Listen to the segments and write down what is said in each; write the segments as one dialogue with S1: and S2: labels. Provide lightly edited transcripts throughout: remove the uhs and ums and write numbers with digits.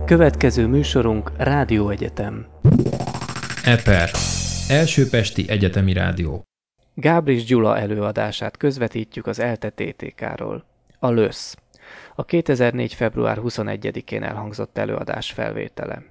S1: Következő műsorunk Rádióegyetem.
S2: EPER, Első Pesti Egyetemi Rádió.
S1: Gábris Gyula előadását közvetítjük az ELTE TTK-ról. A LÖSZ. A 2004. február 21-én elhangzott előadás felvétele.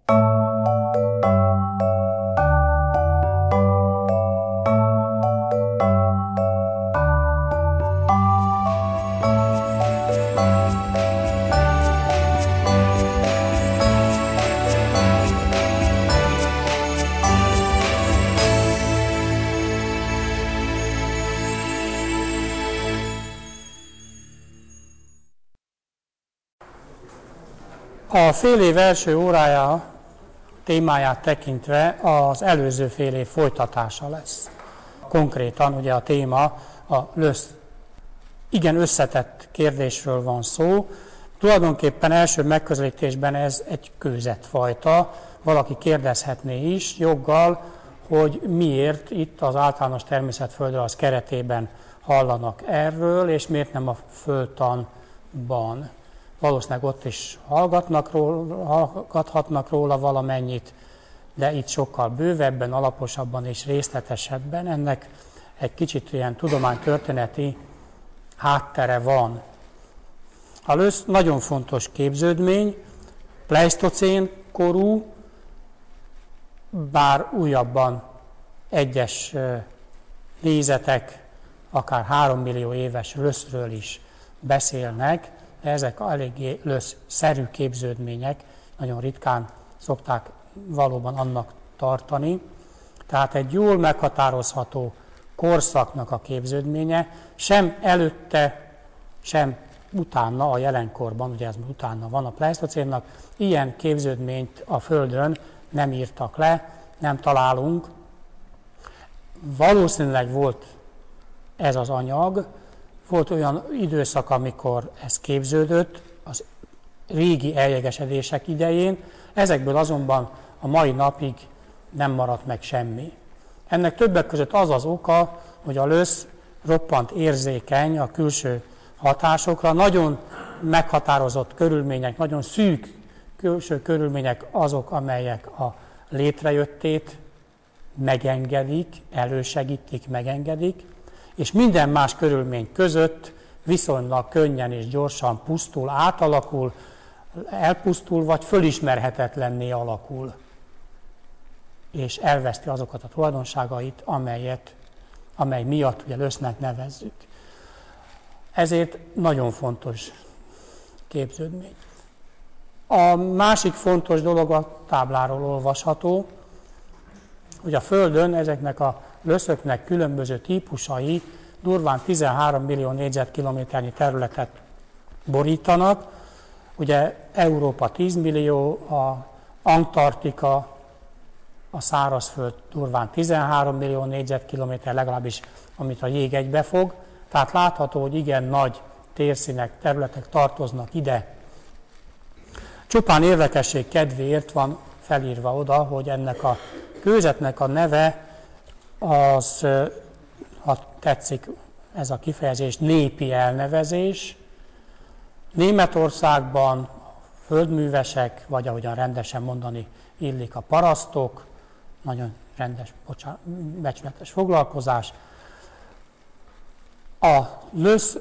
S3: A fél év első órája témáját tekintve az előző fél év folytatása lesz. Konkrétan ugye a téma a LÖSZ. Igen összetett kérdésről van szó. Tulajdonképpen első megközelítésben ez egy kőzetfajta. Valaki kérdezhetné is joggal, hogy miért itt az általános természetföldrajz keretében hallanak erről, és miért nem a földtanban. Valószínűleg ott is hallgathatnak róla valamennyit, de itt sokkal bővebben, alaposabban és részletesebben. Ennek egy kicsit ilyen tudománytörténeti háttere van. A LÖSZ nagyon fontos képződmény, pleisztocén korú, bár újabban egyes nézetek akár 3 millió éves LÖSZ-ről is beszélnek. Ezek eléggé LÖSZ-szerű képződmények, nagyon ritkán szokták valóban annak tartani. Tehát egy jól meghatározható korszaknak a képződménye, sem előtte, sem utána, a jelenkorban, ugye ez utána van a pleisztocénnak, ilyen képződményt a Földön nem írtak le, nem találunk. Valószínűleg volt ez az anyag, volt olyan időszak, amikor ez képződött, az régi eljegesedések idején, ezekből azonban a mai napig nem maradt meg semmi. Ennek többek között az az oka, hogy a LÖSZ roppant érzékeny a külső hatásokra, nagyon meghatározott körülmények, nagyon szűk külső körülmények azok, amelyek a létrejöttét megengedik, elősegítik, megengedik, és minden más körülmény között viszonylag könnyen és gyorsan pusztul, átalakul, elpusztul, vagy fölismerhetetlenné alakul, és elveszti azokat a tulajdonságait, amely miatt ugye LÖSZ-nek nevezzük. Ezért nagyon fontos képződmény. A másik fontos dolog a tábláról olvasható, hogy a Földön ezeknek a LÖSZ-öknek különböző típusai durván 13 millió négyzetkilométernyi területet borítanak. Ugye Európa 10 millió, a Antarktika, a szárazföld durván 13 millió négyzetkilométer, legalábbis amit a jég egybefog. Tehát látható, hogy igen nagy térszínek, területek tartoznak ide. Csupán érdekesség kedvéért van felírva oda, hogy ennek a kőzetnek a neve az, ha tetszik ez a kifejezés, népi elnevezés. Németországban földművesek, vagy ahogyan rendesen mondani illik, a parasztok, nagyon rendes, becsületes foglalkozás. A LÖSZ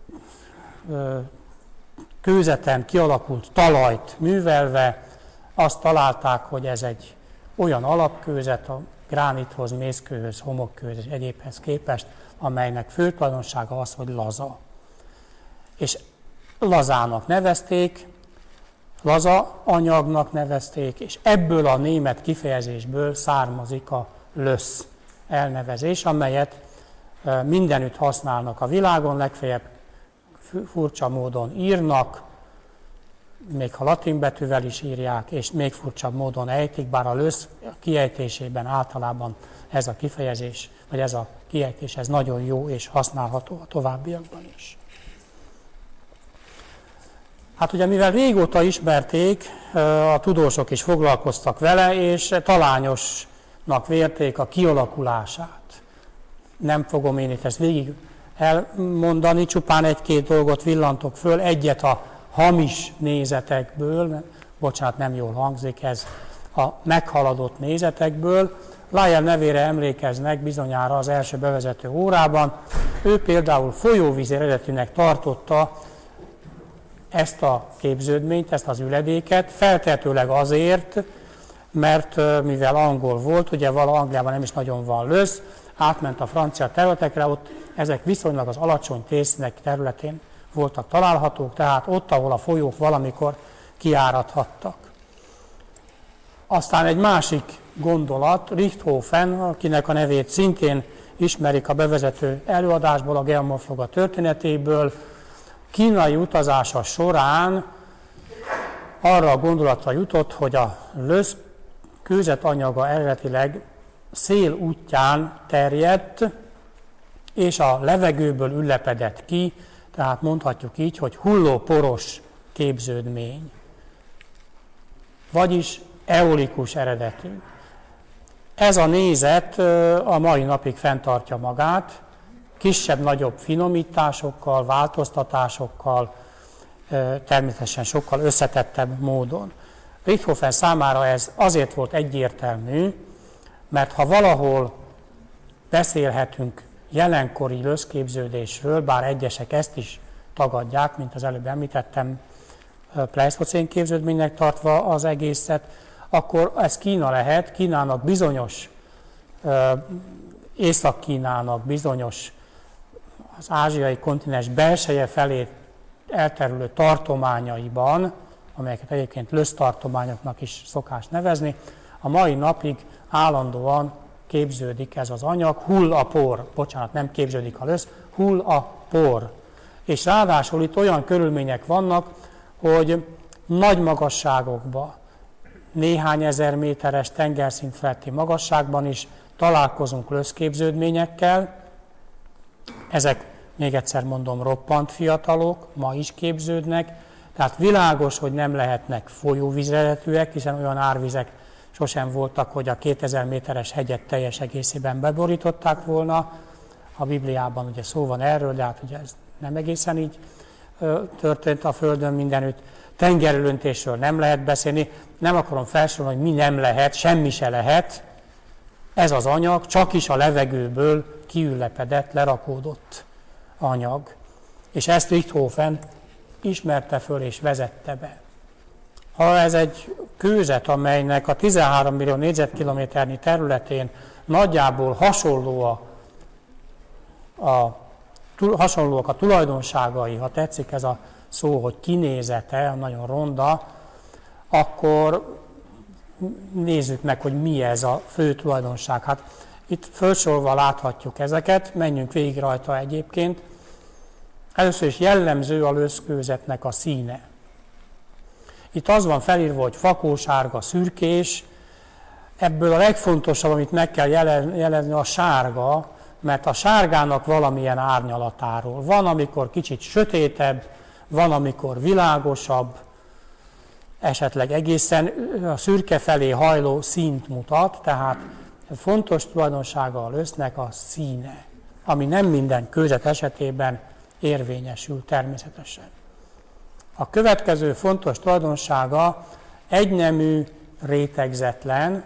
S3: kőzeten kialakult talajt művelve azt találták, hogy ez egy olyan alapkőzet a gránithoz, mészkőhöz, homokkőhöz és egyébhez képest, amelynek fő tulajdonsága az, hogy laza. És lazának nevezték, laza anyagnak nevezték, és ebből a német kifejezésből származik a LÖSZ elnevezés, amelyet mindenütt használnak a világon, legfeljebb furcsa módon írnak, még ha latin betűvel is írják, és még furcsabb módon ejtik, bár a LÖSZ kiejtésében általában ez a kifejezés, vagy ez a kiejtés, ez nagyon jó és használható a továbbiakban is. Hát ugye mivel régóta ismerték, a tudósok is foglalkoztak vele, és talányosnak vérték a kialakulását. Nem fogom én itt ezt végig elmondani, csupán egy-két dolgot villantok föl, egyet a hamis nézetekből, bocsánat, nem jól hangzik ez a meghaladott nézetekből. Lyell nevére emlékeznek bizonyára az első bevezető órában. Ő például folyóvíz eredetűnek tartotta ezt a képződményt, ezt az üledéket, feltehetőleg azért, mert mivel angol volt, ugye Angliában nem is nagyon van lösz, átment a francia területekre, ott ezek viszonylag az alacsony tésznek területén voltak találhatók, tehát ott, ahol a folyók valamikor kiáradhattak. Aztán egy másik gondolat, Richthofen, akinek a nevét szintén ismerik a bevezető előadásból, a geomorfologia történetéből, kínai utazása során arra a gondolatra jutott, hogy a lösz kőzetanyaga eredetileg szél útján terjedt, és a levegőből ülepedett ki, tehát mondhatjuk így, hogy hullóporos képződmény, vagyis eolikus eredetű. Ez a nézet a mai napig fenntartja magát, kisebb-nagyobb finomításokkal, változtatásokkal, természetesen sokkal összetettebb módon. Richthofen számára ez azért volt egyértelmű, mert ha valahol beszélhetünk jelenkori löszképződésről, bár egyesek ezt is tagadják, mint az előbb említettem, pleisztocén képződménynek tartva az egészet, akkor ez Kína lehet, Kínának bizonyos, Észak-Kínának bizonyos az ázsiai kontinens belseje felé elterülő tartományaiban, amelyeket egyébként lösztartományoknak is szokás nevezni, a mai napig állandóan képződik ez az anyag, hull a por, bocsánat, nem képződik a lösz, hull a por. És ráadásul itt olyan körülmények vannak, hogy nagy magasságokban, néhány ezer méteres tengerszint feletti magasságban is találkozunk löszképződményekkel. Ezek, még egyszer mondom, roppant fiatalok, ma is képződnek, tehát világos, hogy nem lehetnek folyóvíz eredetűek, hiszen olyan árvizek sosem voltak, hogy a 2000 méteres hegyet teljes egészében beborították volna. A Bibliában ugye szó van erről, de hát ugye ez nem egészen így történt a Földön mindenütt. Tengerölöntésről nem lehet beszélni, nem akarom felsorolni, hogy mi nem lehet, semmi se lehet. Ez az anyag csak is a levegőből kiülepedett, lerakódott anyag. És ezt Richthofen ismerte föl és vezette be. Ha ez egy kőzet, amelynek a 13 millió négyzetkilométernyi területén nagyjából hasonlóak a tulajdonságai, ha tetszik ez a szó, hogy kinézete, nagyon ronda, akkor nézzük meg, hogy mi ez a fő tulajdonság. Hát itt felsorolva láthatjuk ezeket, menjünk végig rajta egyébként. Először is jellemző a löszkőzetnek a színe. Itt az van felírva, hogy fakósárga, szürkés. Ebből a legfontosabb, amit meg kell jelezni, a sárga, mert a sárgának valamilyen árnyalatáról. Van, amikor kicsit sötétebb, van, amikor világosabb, esetleg egészen a szürke felé hajló színt mutat, tehát fontos tulajdonsága a lösznek a színe, ami nem minden kőzet esetében érvényesül természetesen. A következő fontos tulajdonsága egynemű, rétegzetlen,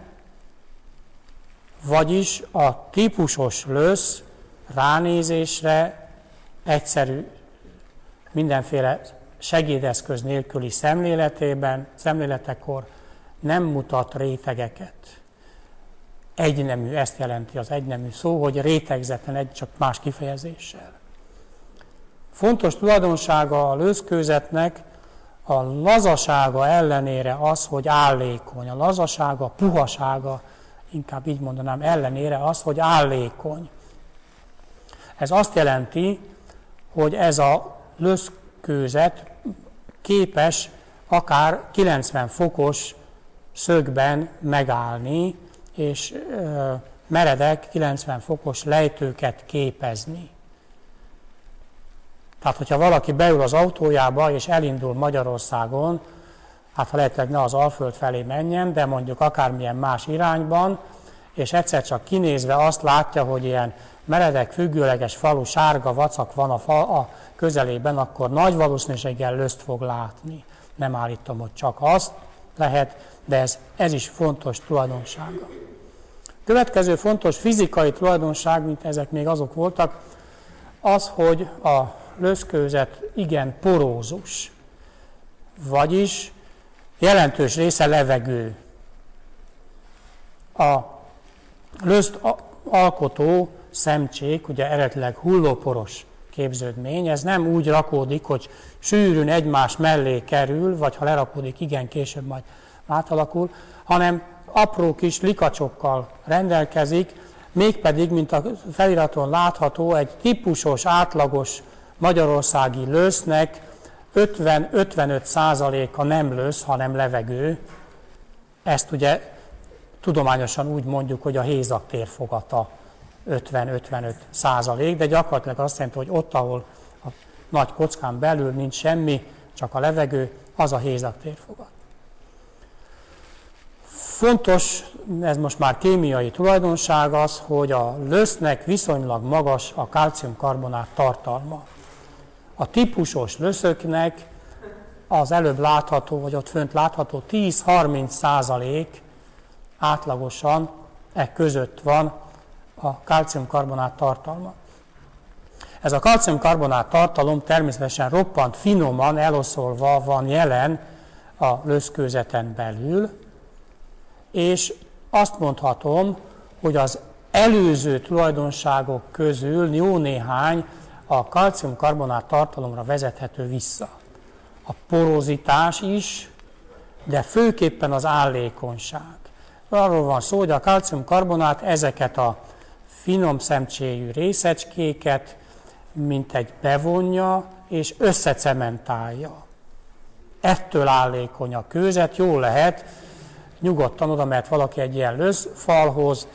S3: vagyis a típusos lösz ránézésre egyszerű, mindenféle segédeszköz nélküli szemléletekor nem mutat rétegeket. Egynemű, ezt jelenti az egynemű szó, hogy rétegzetlen, csak más kifejezéssel. Fontos tulajdonsága a löszkőzetnek a lazasága ellenére az, hogy állékony. A lazasága, a puhasága, inkább így mondanám, ellenére az, hogy állékony. Ez azt jelenti, hogy ez a löszkőzet képes akár 90 fokos szögben megállni, és meredek 90 fokos lejtőket képezni. Tehát, hogyha valaki beül az autójába, és elindul Magyarországon, hát ha lehetőleg ne az Alföld felé menjen, de mondjuk akármilyen más irányban, és egyszer csak kinézve azt látja, hogy ilyen meredek, függőleges falu, sárga vacak van a közelében, akkor nagy valószínűséggel löszt fog látni. Nem állítom, hogy csak azt, lehet, de ez is fontos tulajdonsága. Következő fontos fizikai tulajdonság, mint ezek még azok voltak, az, hogy a löszkőzet igen porózus, vagyis jelentős része levegő. A löszt alkotó szemcsék, ugye eredetileg hullóporos képződmény, ez nem úgy rakódik, hogy sűrűn egymás mellé kerül, vagy ha lerakódik, igen, később majd átalakul, hanem apró kis likacsokkal rendelkezik, mégpedig, mint a feliraton látható, egy típusos, átlagos magyarországi lösznek 50-55%-a nem lösz, hanem levegő. Ezt ugye tudományosan úgy mondjuk, hogy a hézag térfogata 50-55%, de gyakorlatilag azt jelenti, hogy ott, ahol a nagy kockán belül nincs semmi, csak a levegő, az a hézag térfogat. Fontos, ez most már kémiai tulajdonság az, hogy a lösznek viszonylag magas a kalciumkarbonát tartalma. A típusos löszöknek az előbb látható, vagy ott fönt látható 10-30% átlagosan között van a kalciumkarbonát tartalma. Ez a kalciumkarbonát tartalom természetesen roppant finoman eloszolva van jelen a löszkőzeten belül, és azt mondhatom, hogy az előző tulajdonságok közül jó néhány a kalciumkarbonát tartalomra vezethető vissza. A porozitás is, de főképpen az állékonyság. Arról van szó, hogy a kalciumkarbonát ezeket a finom szemcséjű részecskéket mintegy bevonja és összecementálja. Ettől állékony a kőzet, jól lehet, nyugodtan oda mehet valaki egy ilyen löszfalhoz,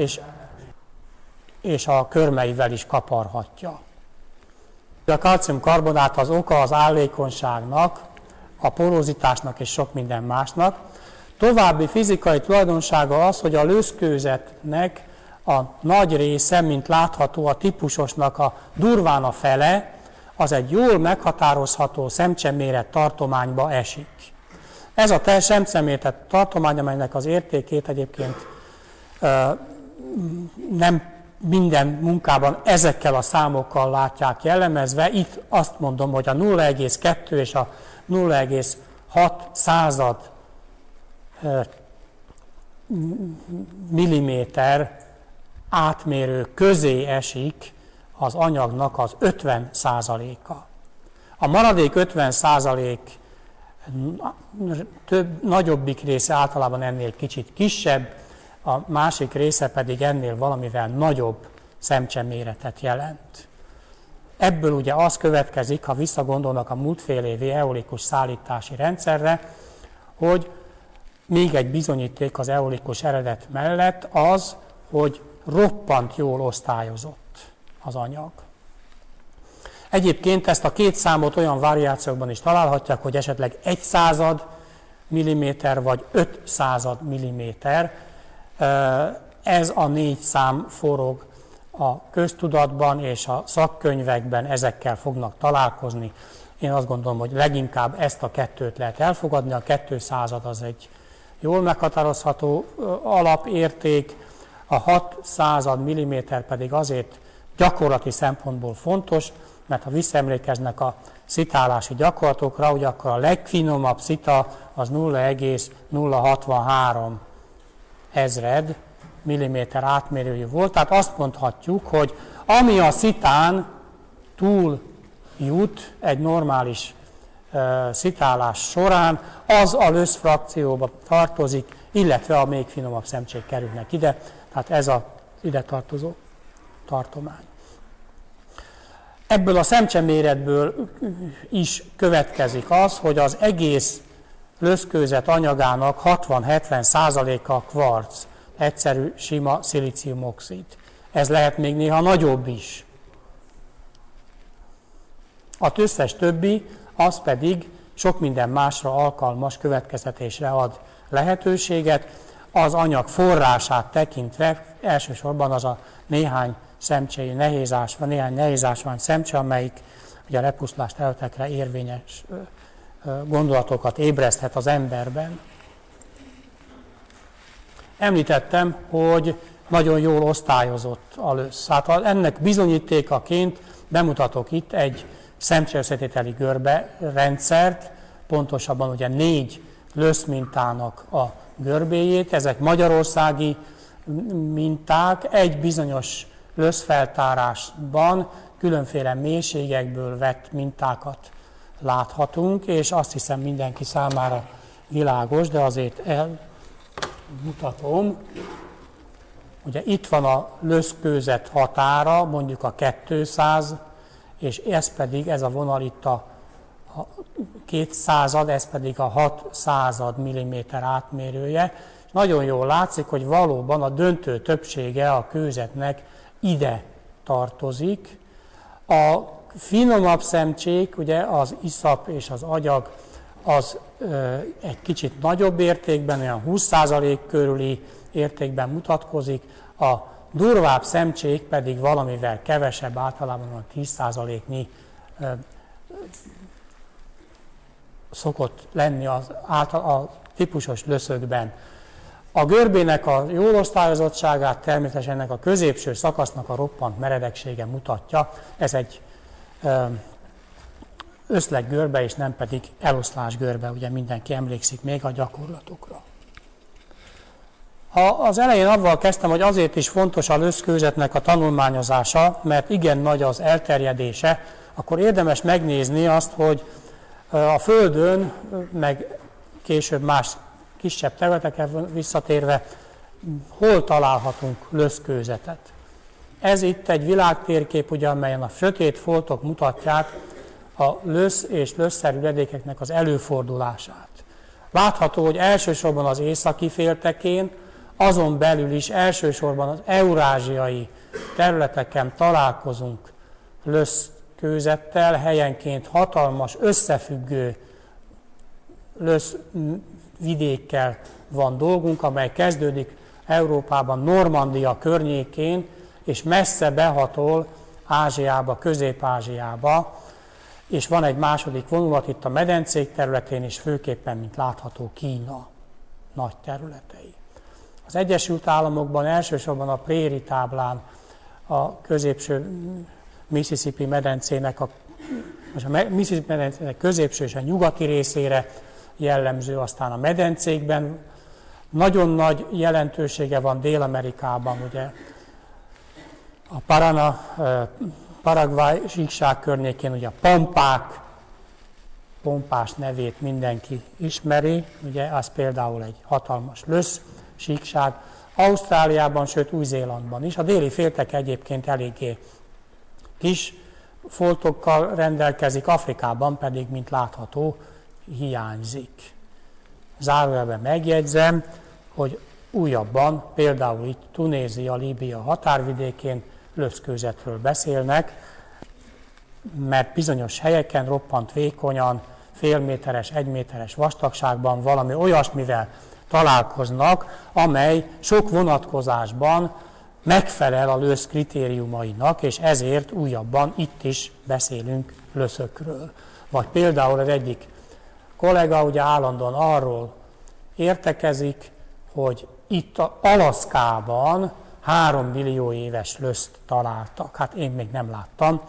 S3: és a körmeivel is kaparhatja. A kalciumkarbonát az oka az állékonyságnak, a porozitásnak és sok minden másnak. További fizikai tulajdonsága az, hogy a löszkőzetnek a nagy része, mint látható, a típusosnak a durván a fele, az egy jól meghatározható szemcseméret tartományba esik. Ez a szemcseméret tartomány, amelynek az értékét egyébként nem minden munkában ezekkel a számokkal látják jellemezve. Itt azt mondom, hogy a 0,2 és a 0,6 század milliméter átmérő közé esik az anyagnak az 50%-a. A maradék 50% nagyobbik része általában ennél kicsit kisebb, a másik része pedig ennél valamivel nagyobb szemcseméretet jelent. Ebből ugye az következik, ha visszagondolnak a múltfél évi eolikus szállítási rendszerre, hogy még egy bizonyíték az eolikus eredet mellett az, hogy roppant jól osztályozott az anyag. Egyébként ezt a két számot olyan variációkban is találhatják, hogy esetleg 1/100 mm vagy 5/100 mm. Ez a 4 szám forog a köztudatban és a szakkönyvekben, ezekkel fognak találkozni. Én azt gondolom, hogy leginkább ezt a kettőt lehet elfogadni, a 2/100 az egy jól meghatározható alapérték, a 6/100 mm pedig azért gyakorlati szempontból fontos, mert ha visszaemlékeznek a szitálási gyakorlatokra, ugye akkor a legfinomabb szita az 0,063 ezred milliméter átmérőjű volt. Tehát azt mondhatjuk, hogy ami a szitán túl jut egy normális szitálás során, az a löszfrakcióba tartozik, illetve a még finomabb szemcsék kerülnek ide, tehát ez az ide tartozó tartomány. Ebből a szemcseméretből is következik az, hogy az egész löszkőzet anyagának 60-70%-a kvarc, egyszerű, sima szilíciumoxid. Ez lehet még néha nagyobb is. Az összes többi, az pedig sok minden másra alkalmas következtetésre ad lehetőséget. Az anyag forrását tekintve elsősorban az a néhány szemcséjű néhány nehézásvány szemcse, amelyik ugye a lepusztulás területekre érvényes gondolatokat ébreszthet az emberben. Említettem, hogy nagyon jól osztályozott a lösz. Hát ennek bizonyítékaként bemutatok itt egy szemcsér-összetételi görbe rendszert, pontosabban ugye 4 löszmintának a görbéjét. Ezek magyarországi minták, egy bizonyos löszfeltárásban különféle mélységekből vett mintákat láthatunk, és azt hiszem mindenki számára világos, de azért elmutatom. Ugye itt van a löszkőzet határa, mondjuk a 200, és ez a vonal itt a 200, ez pedig a 600 mm átmérője. És nagyon jól látszik, hogy valóban a döntő többsége a kőzetnek ide tartozik. A finomabb szemcsék, ugye az iszap és az agyag, az egy kicsit nagyobb értékben, olyan 20% körüli értékben mutatkozik, a durvább szemcsék pedig valamivel kevesebb, általában a 10%-nyi szokott lenni a típusos löszökben. A görbének a jól osztályozottságát természetesen ennek a középső szakasznak a roppant meredeksége mutatja. Ez egy összleggörbe, és nem pedig eloszlásgörbe, ugye mindenki emlékszik még a gyakorlatokra. Az elején avval kezdtem, hogy azért is fontos a löszkőzetnek a tanulmányozása, mert igen nagy az elterjedése, akkor érdemes megnézni azt, hogy a Földön, meg később más kisebb területeken visszatérve, hol találhatunk löszkőzetet. Ez itt egy világtérkép, ugye, amelyen a sötét foltok mutatják a lösz és löszszerű ledékeknek az előfordulását. Látható, hogy elsősorban az északi féltekén, azon belül is elsősorban az eurázsiai területeken találkozunk löszkőzettel, helyenként hatalmas, összefüggő löszvidékkel van dolgunk, amely kezdődik Európában, Normandia környékén, és messze behatol Ázsiába, Közép-Ázsiába, és van egy második vonulat itt a medencék területén, és főképpen, mint látható, Kína nagy területei. Az Egyesült Államokban elsősorban a Préri táblán a középső Mississippi medencének, középső és a nyugati részére jellemző, aztán a medencékben nagyon nagy jelentősége van Dél-Amerikában, ugye a Paraguay síkság környékén, ugye a pampák, pompás nevét mindenki ismeri, ugye az például egy hatalmas lösz síkság, Ausztráliában, sőt Új-Zélandban is. A déli féltek egyébként eléggé kis foltokkal rendelkezik, Afrikában pedig, mint látható, hiányzik. Zárójelben megjegyzem, hogy újabban, például itt Tunézia, Líbia határvidékén löszkőzetről beszélnek, mert bizonyos helyeken roppant vékonyan, félméteres, egyméteres vastagságban valami olyasmivel találkoznak, amely sok vonatkozásban megfelel a lösz kritériumainak, és ezért újabban itt is beszélünk löszökről. Vagy például az egyik kollega ugye állandóan arról értekezik, hogy itt Alaszkában 3 millió éves löszt találtak. Hát én még nem láttam,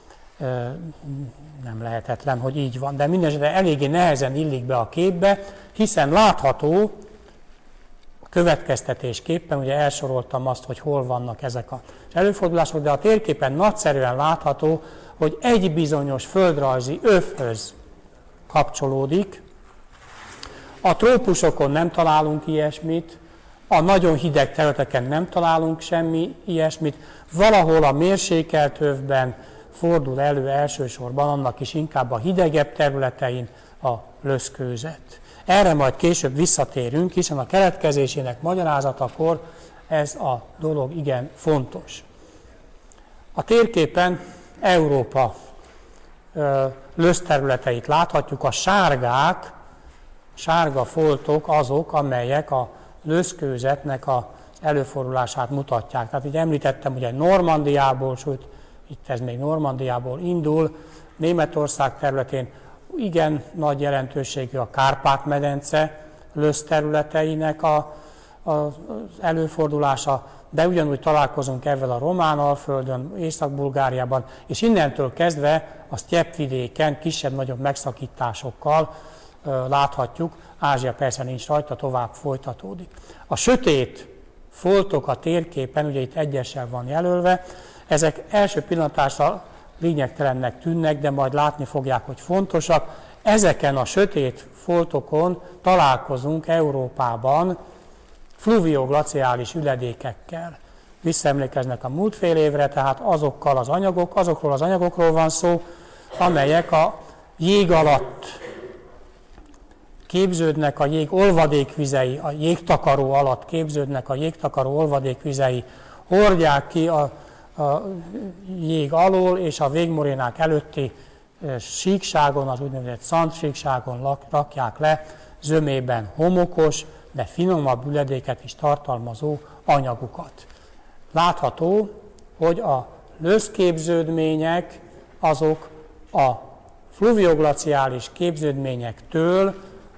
S3: nem lehetetlen, hogy így van, de mindenesetre eléggé nehezen illik be a képbe, hiszen látható, következtetésképpen, ugye elsoroltam azt, hogy hol vannak ezek az előfordulások, de a térképen nagyszerűen látható, hogy egy bizonyos földrajzi övhöz kapcsolódik. A trópusokon nem találunk ilyesmit, a nagyon hideg területeken nem találunk semmi ilyesmit, valahol a mérsékelt övben fordul elő elsősorban, annak is inkább a hidegebb területein a löszkőzet. Erre majd később visszatérünk, hiszen a keletkezésének magyarázatakor ez a dolog igen fontos. A térképen Európa löszterületeit láthatjuk, a sárga foltok azok, amelyek a löszkőzetnek az előfordulását mutatják. Tehát így említettem, ugye Normandiából, sőt, itt ez még Normandiából indul, Németország területén igen nagy jelentőségű a Kárpát-medence löszterületeinek a az előfordulása, de ugyanúgy találkozunk ezzel a Román-alföldön, Észak-Bulgáriában, és innentől kezdve a sztyeppvidéken kisebb-nagyobb megszakításokkal láthatjuk, Ázsia persze nincs rajta, tovább folytatódik. A sötét foltok a térképen, ugye itt egyessel van jelölve, ezek első pillantásra lényegtelennek tűnnek, de majd látni fogják, hogy fontosak. Ezeken a sötét foltokon találkozunk Európában fluvioglaciális üledékekkel. Visszaemlékeznek a múlt fél évre, tehát azokról az anyagokról van szó, amelyek a jég alatt képződnek, a jég olvadékvizei, a jégtakaró alatt képződnek, a jégtakaró olvadékvizei hordják ki a jég alól, és a végmorénák előtti síkságon, az úgynevezett szandsíkságon rakják le zömében homokos, de finomabb üledéket is tartalmazó anyagukat. Látható, hogy a löszképződmények azok a fluvioglaciális képződményektől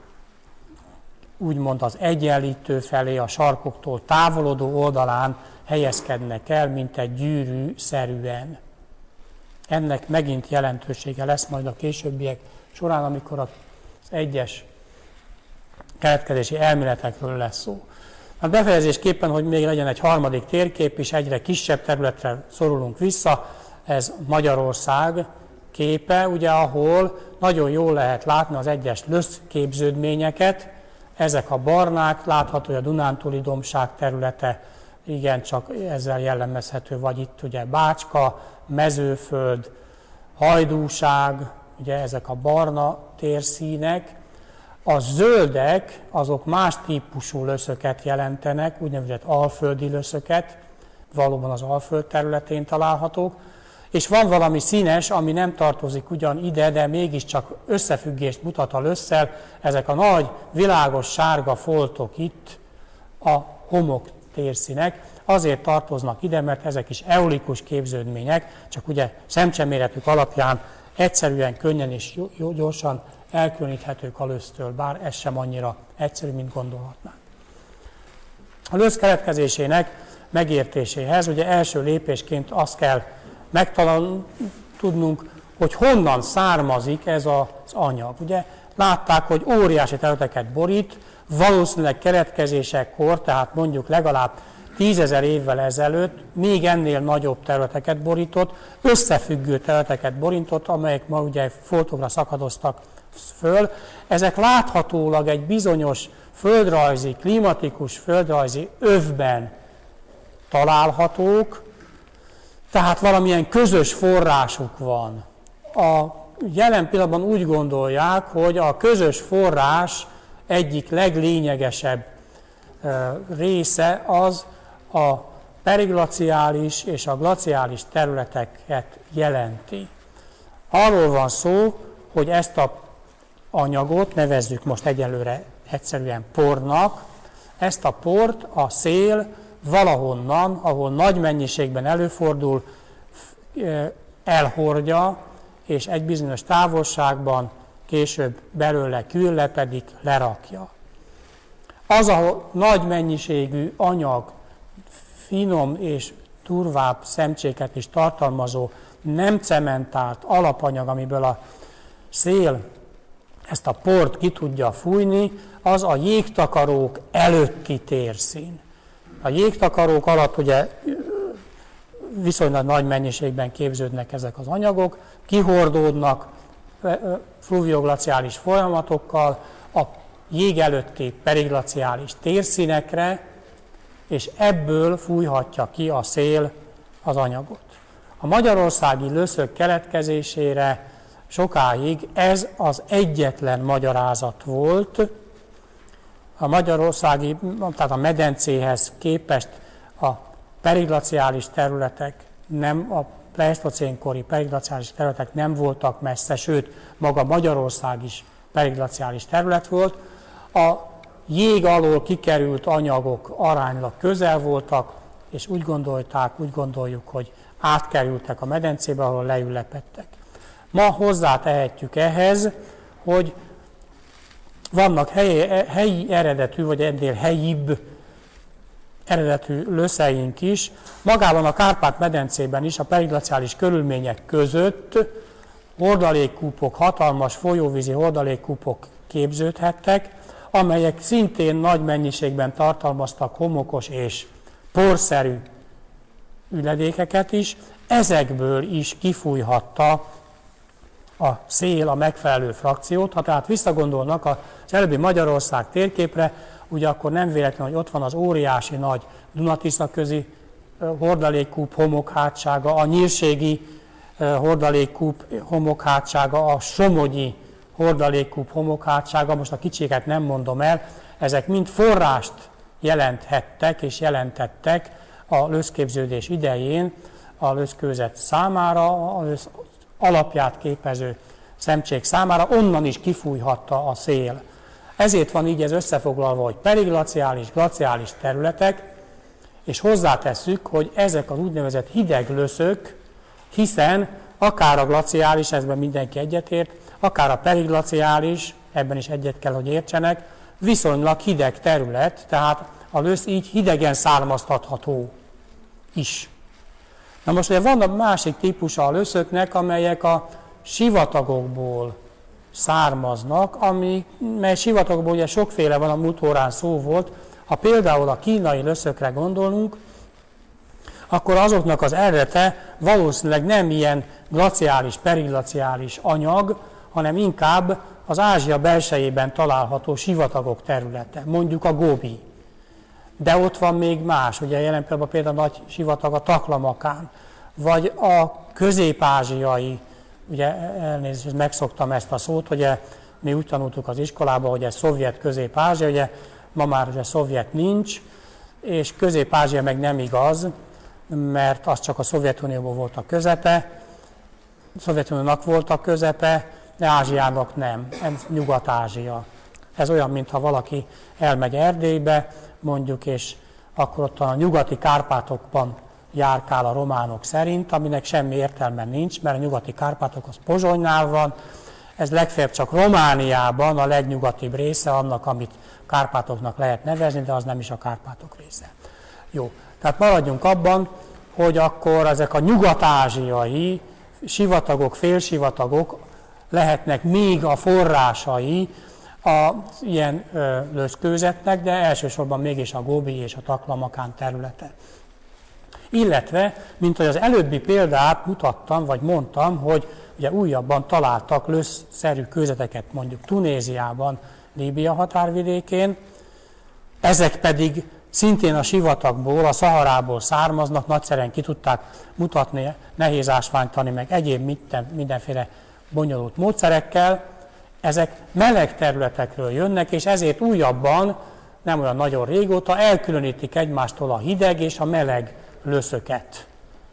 S3: úgymond az egyenlítő felé, a sarkoktól távolodó oldalán helyezkednek el, mint egy gyűrű-szerűen. Ennek megint jelentősége lesz majd a későbbiek során, amikor az egyes keletkezési elméletekről lesz szó. A befejezésképpen, hogy még legyen egy harmadik térkép is, egyre kisebb területre szorulunk vissza, ez Magyarország képe, ugye, ahol nagyon jól lehet látni az egyes löszképződményeket. Ezek a barnák, látható, hogy a Dunántúli dombság területe igencsak ezzel jellemezhető, vagy itt ugye Bácska, Mezőföld, Hajdúság, ugye ezek a barna térszínek. A zöldek, azok más típusú löszöket jelentenek, úgynevezett alföldi löszöket, valóban az Alföld területén találhatók, és van valami színes, ami nem tartozik ugyan ide, de mégiscsak összefüggést mutat a lösszel, ezek a nagy, világos sárga foltok itt a homok térszínek, azért tartoznak ide, mert ezek is eolikus képződmények, csak ugye szemcseméretük alapján egyszerűen, könnyen és gyorsan elkülöníthetők a lösztől, bár ez sem annyira egyszerű, mint gondolhatnánk. A lösz keletkezésének megértéséhez ugye első lépésként azt kell tudnunk, hogy honnan származik ez az anyag. Ugye látták, hogy óriási területeket borít, valószínűleg keletkezésekor, tehát mondjuk legalább 10 000 évvel ezelőtt még ennél nagyobb területeket borított, összefüggő területeket borított, amelyek ma ugye foltokra szakadoztak föl. Ezek láthatólag egy bizonyos földrajzi, klimatikus földrajzi övben találhatók, tehát valamilyen közös forrásuk van. A jelen pillanatban úgy gondolják, hogy a közös forrás egyik leglényegesebb része az a periglaciális és a glaciális területeket jelenti. Arról van szó, hogy ezt az anyagot nevezzük most egyelőre egyszerűen pornak, ezt a port a szél valahonnan, ahol nagy mennyiségben előfordul, elhordja, és egy bizonyos távolságban később belőle küllepedik, lerakja. Az a nagy mennyiségű anyag, finom és durvább szemcséket is tartalmazó, nem cementált alapanyag, amiből a szél ezt a port ki tudja fújni, az a jégtakarók előtti térszín. A jégtakarók alatt ugye viszonylag nagy mennyiségben képződnek ezek az anyagok, kihordódnak fluvioglaciális folyamatokkal a jég előtti periglaciális térszínekre, és ebből fújhatja ki a szél az anyagot. A magyarországi löszök keletkezésére sokáig ez az egyetlen magyarázat volt. A magyarországi, tehát a medencéhez képest a periglaciális területek, nem a pleisztocénkori periglaciális területek nem voltak messze, sőt, maga Magyarország is periglaciális terület volt. A jég alól kikerült anyagok aránylag közel voltak, és úgy gondoljuk, hogy átkerültek a medencébe, ahol leülepedtek. Ma hozzátehetjük ehhez, hogy vannak helyi eredetű, vagy ennél helyibb eredetű löszeink is, magában a Kárpát-medencében is a periglaciális körülmények között hordalékkúpok, hatalmas folyóvízi hordalékkúpok képződhettek, amelyek szintén nagy mennyiségben tartalmaztak homokos és porszerű üledékeket is. Ezekből is kifújhatta a szél a megfelelő frakciót. Ha tehát visszagondolnak az előbbi Magyarország térképre, ugye akkor nem véletlen, hogy ott van az óriási nagy Duna-Tisza-közi hordalékkúp homokhátsága, a nyírségi hordalékkúp homokhátsága, a somogyi hordalékkúp homokhátsága, most a kicsiket nem mondom el, ezek mind forrást jelenthettek és jelentettek a löszképződés idején a löszkőzet számára, a lösz alapját képező szemcsék számára, onnan is kifújhatta a szél. Ezért van így ez összefoglalva, hogy periglaciális, glaciális területek, és hozzátesszük, hogy ezek az úgynevezett hideg löszök, hiszen akár a glaciális, ezben mindenki egyetért, akár a periglaciális, ebben is egyet kell, hogy értsenek, viszonylag hideg terület, tehát a lösz így hidegen származtatható is. Na most ugye van a másik típusa a löszöknek, amelyek a sivatagokból származnak, mely sivatagokból ugye sokféle van, a múlt órán szó volt. Ha például a kínai löszökre gondolunk, akkor azoknak az eredete valószínűleg nem ilyen glaciális, periglaciális anyag, hanem inkább az Ázsia belsejében található sivatagok területe, mondjuk a Gobi. De ott van még más, ugye jelen pillanatban például a nagy sivatag a Taklamakán, vagy a közép-ázsiai, ugye elnézést, megszoktam ezt a szót, hogy mi úgy tanultuk az iskolában, hogy ez szovjet Közép-Ázsia, ugye ma már ugye szovjet nincs, és Közép-Ázsia meg nem igaz, mert az csak a Szovjetunióban volt a közepe, Szovjetuniónak volt a közepe, de Ázsiának nem, ez Nyugat-Ázsia. Ez olyan, mintha valaki elmegy Erdélybe, mondjuk, és akkor ott a nyugati Kárpátokban járkál a románok szerint, aminek semmi értelme nincs, mert a nyugati Kárpátok az Pozsonynál van, ez legfeljebb csak Romániában a legnyugatibb része annak, amit Kárpátoknak lehet nevezni, de az nem is a Kárpátok része. Jó, tehát maradjunk abban, hogy akkor ezek a nyugat-ázsiai sivatagok, félsivatagok lehetnek még a forrásai az ilyen löszkőzetnek, de elsősorban mégis a Gobi és a Taklamakán területe. Illetve, mint hogy az előbbi példát mutattam, vagy mondtam, hogy ugye újabban találtak löszszerű kőzeteket mondjuk Tunéziában, Líbia határvidékén, ezek pedig szintén a sivatagból, a Szaharából származnak, nagyszerűen ki tudták mutatni nehéz ásványtani, meg egyéb mindenféle bonyolult módszerekkel. Ezek meleg területekről jönnek, és ezért újabban, nem olyan nagyon régóta, elkülönítik egymástól a hideg és a meleg löszöket.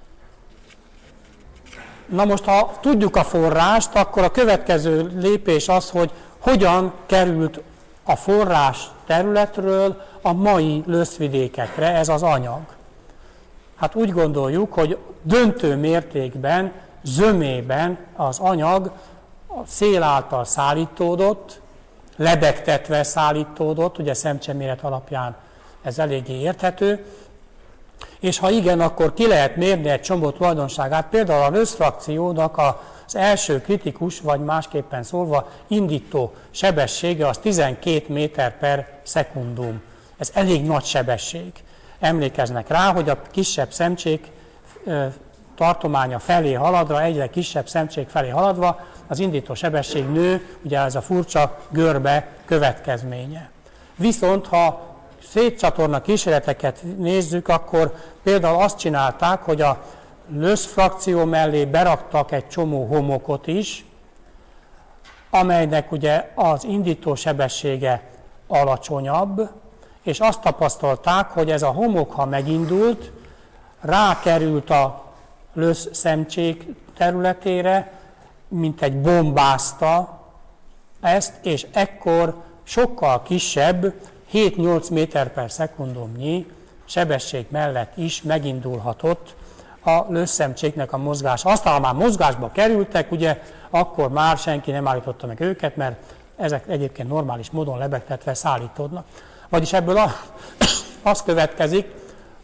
S3: Na most, ha tudjuk a forrást, akkor a következő lépés az, hogy hogyan került a forrás területről a mai löszvidékekre ez az anyag. Hát úgy gondoljuk, hogy döntő mértékben, zömében az anyag a szél által szállítódott, lebegtetve szállítódott, ugye szemcseméret alapján ez eléggé érthető, és ha igen, akkor ki lehet mérni egy csomó tulajdonságát, például a löszfrakciónak az első kritikus, vagy másképpen szólva indító sebessége az 12 méter per szekundum. Ez elég nagy sebesség. Emlékeznek rá, hogy a kisebb szemcsék tartománya felé haladva, egyre kisebb szemcsék felé haladva, az indító sebesség nő, ugye ez a furcsa görbe következménye. Viszont ha szétcsatorna kísérleteket nézzük, akkor például azt csinálták, hogy a löszfrakció mellé beraktak egy csomó homokot is, amelynek ugye az indító sebessége alacsonyabb, és azt tapasztalták, hogy ez a homok, ha megindult, rákerült a löszszemcsék területére, mint egy bombázta ezt, és ekkor sokkal kisebb, 7-8 méter per szekundumnyi sebesség mellett is megindulhatott a löszszemcséknek a mozgása. Aztán, ha már mozgásba kerültek, ugye, akkor már senki nem állította meg őket, mert ezek egyébként normális módon lebegtetve szállítódnak. Vagyis ebből az következik,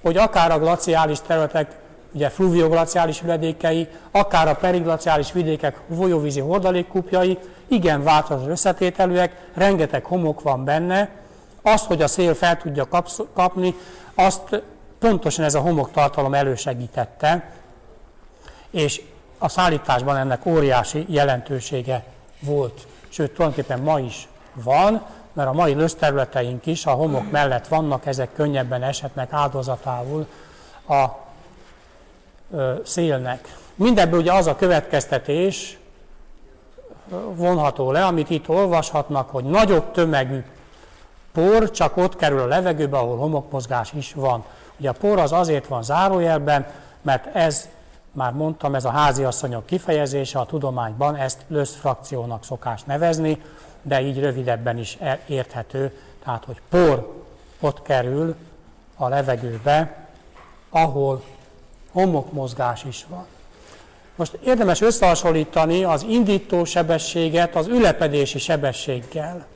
S3: hogy akár a glaciális területek, ugye fluvioglaciális üledékei, akár a periglaciális vidékek folyóvízi hordalékkúpjai igen változatos összetételűek, rengeteg homok van benne. Azt, hogy a szél fel tudja kapni, azt pontosan ez a homoktartalom elősegítette, és a szállításban ennek óriási jelentősége volt. Sőt, tulajdonképpen ma is van, mert a mai löszterületeink is a homok mellett vannak, ezek könnyebben eshetnek áldozatául a szélnek. Mindebből ugye az a következtetés vonható le, amit itt olvashatnak, hogy nagyobb tömegű por csak ott kerül a levegőbe, ahol homokmozgás is van. Ugye a por az azért van zárójelben, mert ez, már mondtam, ez a háziasszonyok kifejezése, a tudományban ezt löszfrakciónak szokás nevezni, de így rövidebben is érthető, tehát hogy por ott kerül a levegőbe, ahol homokmozgás is van. Most érdemes összehasonlítani az indító sebességet az ülepedési sebességgel.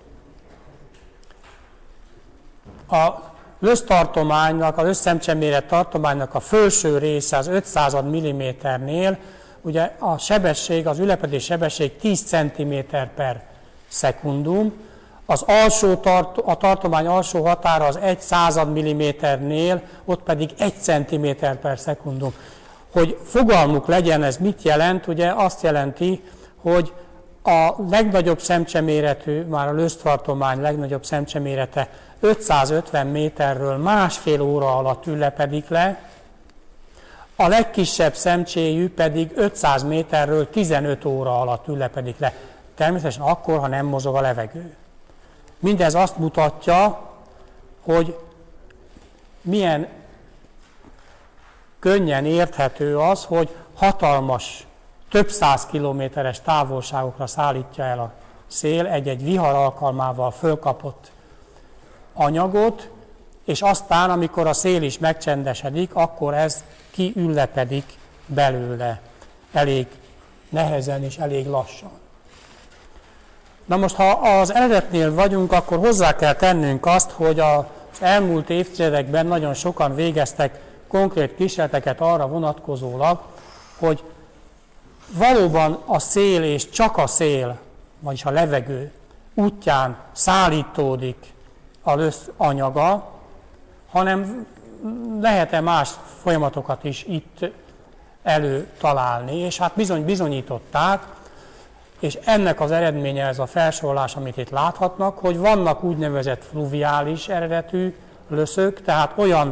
S3: A lösztartománynak, az összemcseméret tartománynak a felső része az 500 mm-nél, ugye a sebesség, az ülepedés sebesség 10 cm per szekundum, a tartomány alsó határa az 1 század mm-nél, ott pedig 1 cm per szekundum. Hogy fogalmuk legyen, ez mit jelent? Ugye azt jelenti, hogy a legnagyobb szemcseméretű, már a lösztartomány legnagyobb szemcsemérete 550 méterről másfél óra alatt ülepedik le, a legkisebb szemcséjű pedig 500 méterről 15 óra alatt ülepedik le. Természetesen akkor, ha nem mozog a levegő. Mindez azt mutatja, hogy milyen könnyen érthető az, hogy hatalmas, több száz kilométeres távolságokra szállítja el a szél egy-egy vihar alkalmával fölkapott anyagot, és aztán, amikor a szél is megcsendesedik, akkor ez kiülepedik belőle elég nehezen és elég lassan. Na most, ha az eredetnél vagyunk, akkor hozzá kell tennünk azt, hogy az elmúlt évtizedekben nagyon sokan végeztek konkrét kísérleteket arra vonatkozólag, hogy valóban a szél és csak a szél, vagyis a levegő útján szállítódik a lösz anyaga, hanem lehet-e más folyamatokat is itt előtalálni, és hát bizony bizonyították, és ennek az eredménye ez a felsorolás, amit itt láthatnak, hogy vannak úgynevezett fluviális eredetű löszök, tehát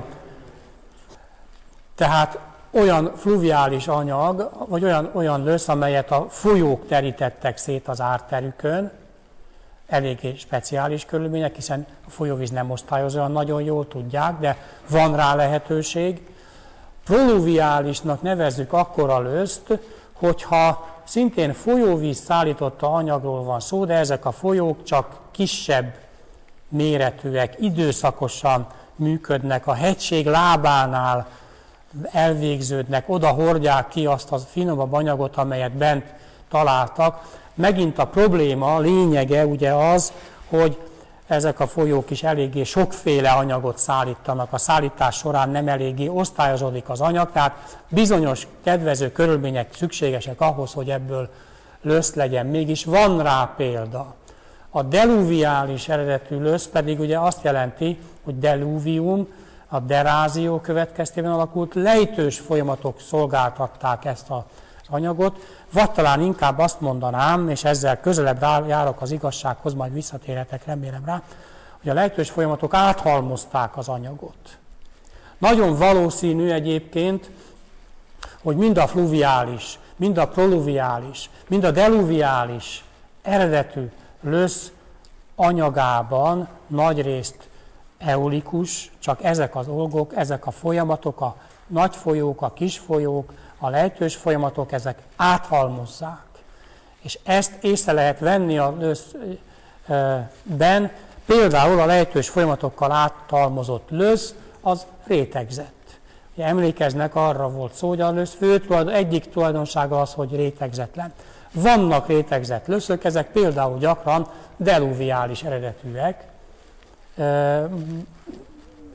S3: olyan fluviális anyag, vagy olyan lösz, amelyet a folyók terítettek szét az árterükön, eléggé speciális körülmények, hiszen a folyóvíz nem osztályoz olyan nagyon jól, tudják, de van rá lehetőség. Proluviálisnak nevezzük akkora löszt, hogyha szintén folyóvíz szállította anyagról van szó, de ezek a folyók csak kisebb méretűek, időszakosan működnek, a hegység lábánál elvégződnek, oda hordják ki azt a finomabb anyagot, amelyet bent találtak. Megint a probléma lényege ugye az, hogy ezek a folyók is eléggé sokféle anyagot szállítanak, a szállítás során nem eléggé osztályozódik az anyag, tehát bizonyos kedvező körülmények szükségesek ahhoz, hogy ebből lösz legyen. Mégis van rá példa. A deluviális eredetű lösz pedig ugye azt jelenti, hogy deluvium, a derázió következtében alakult lejtős folyamatok szolgáltatták ezt az anyagot, vagy talán inkább azt mondanám, és ezzel közelebb járok az igazsághoz, majd visszatérhetek, remélem rá, hogy a lejtős folyamatok áthalmozták az anyagot. Nagyon valószínű egyébként, hogy mind a fluviális, mind a proluviális, mind a deluviális eredetű lösz anyagában nagyrészt eolikus, csak ezek az dolgok, ezek a folyamatok, a nagy folyók, a kis folyók, a lejtős folyamatok, ezek áthalmozzák. És ezt észre lehet venni a löszben, például a lejtős folyamatokkal áthalmozott lösz, az rétegzett. Emlékeznek, arra volt szó, hogy a lösz egyik tulajdonsága az, hogy rétegzetlen. Vannak rétegzett löszök, ezek például gyakran deluviális eredetűek,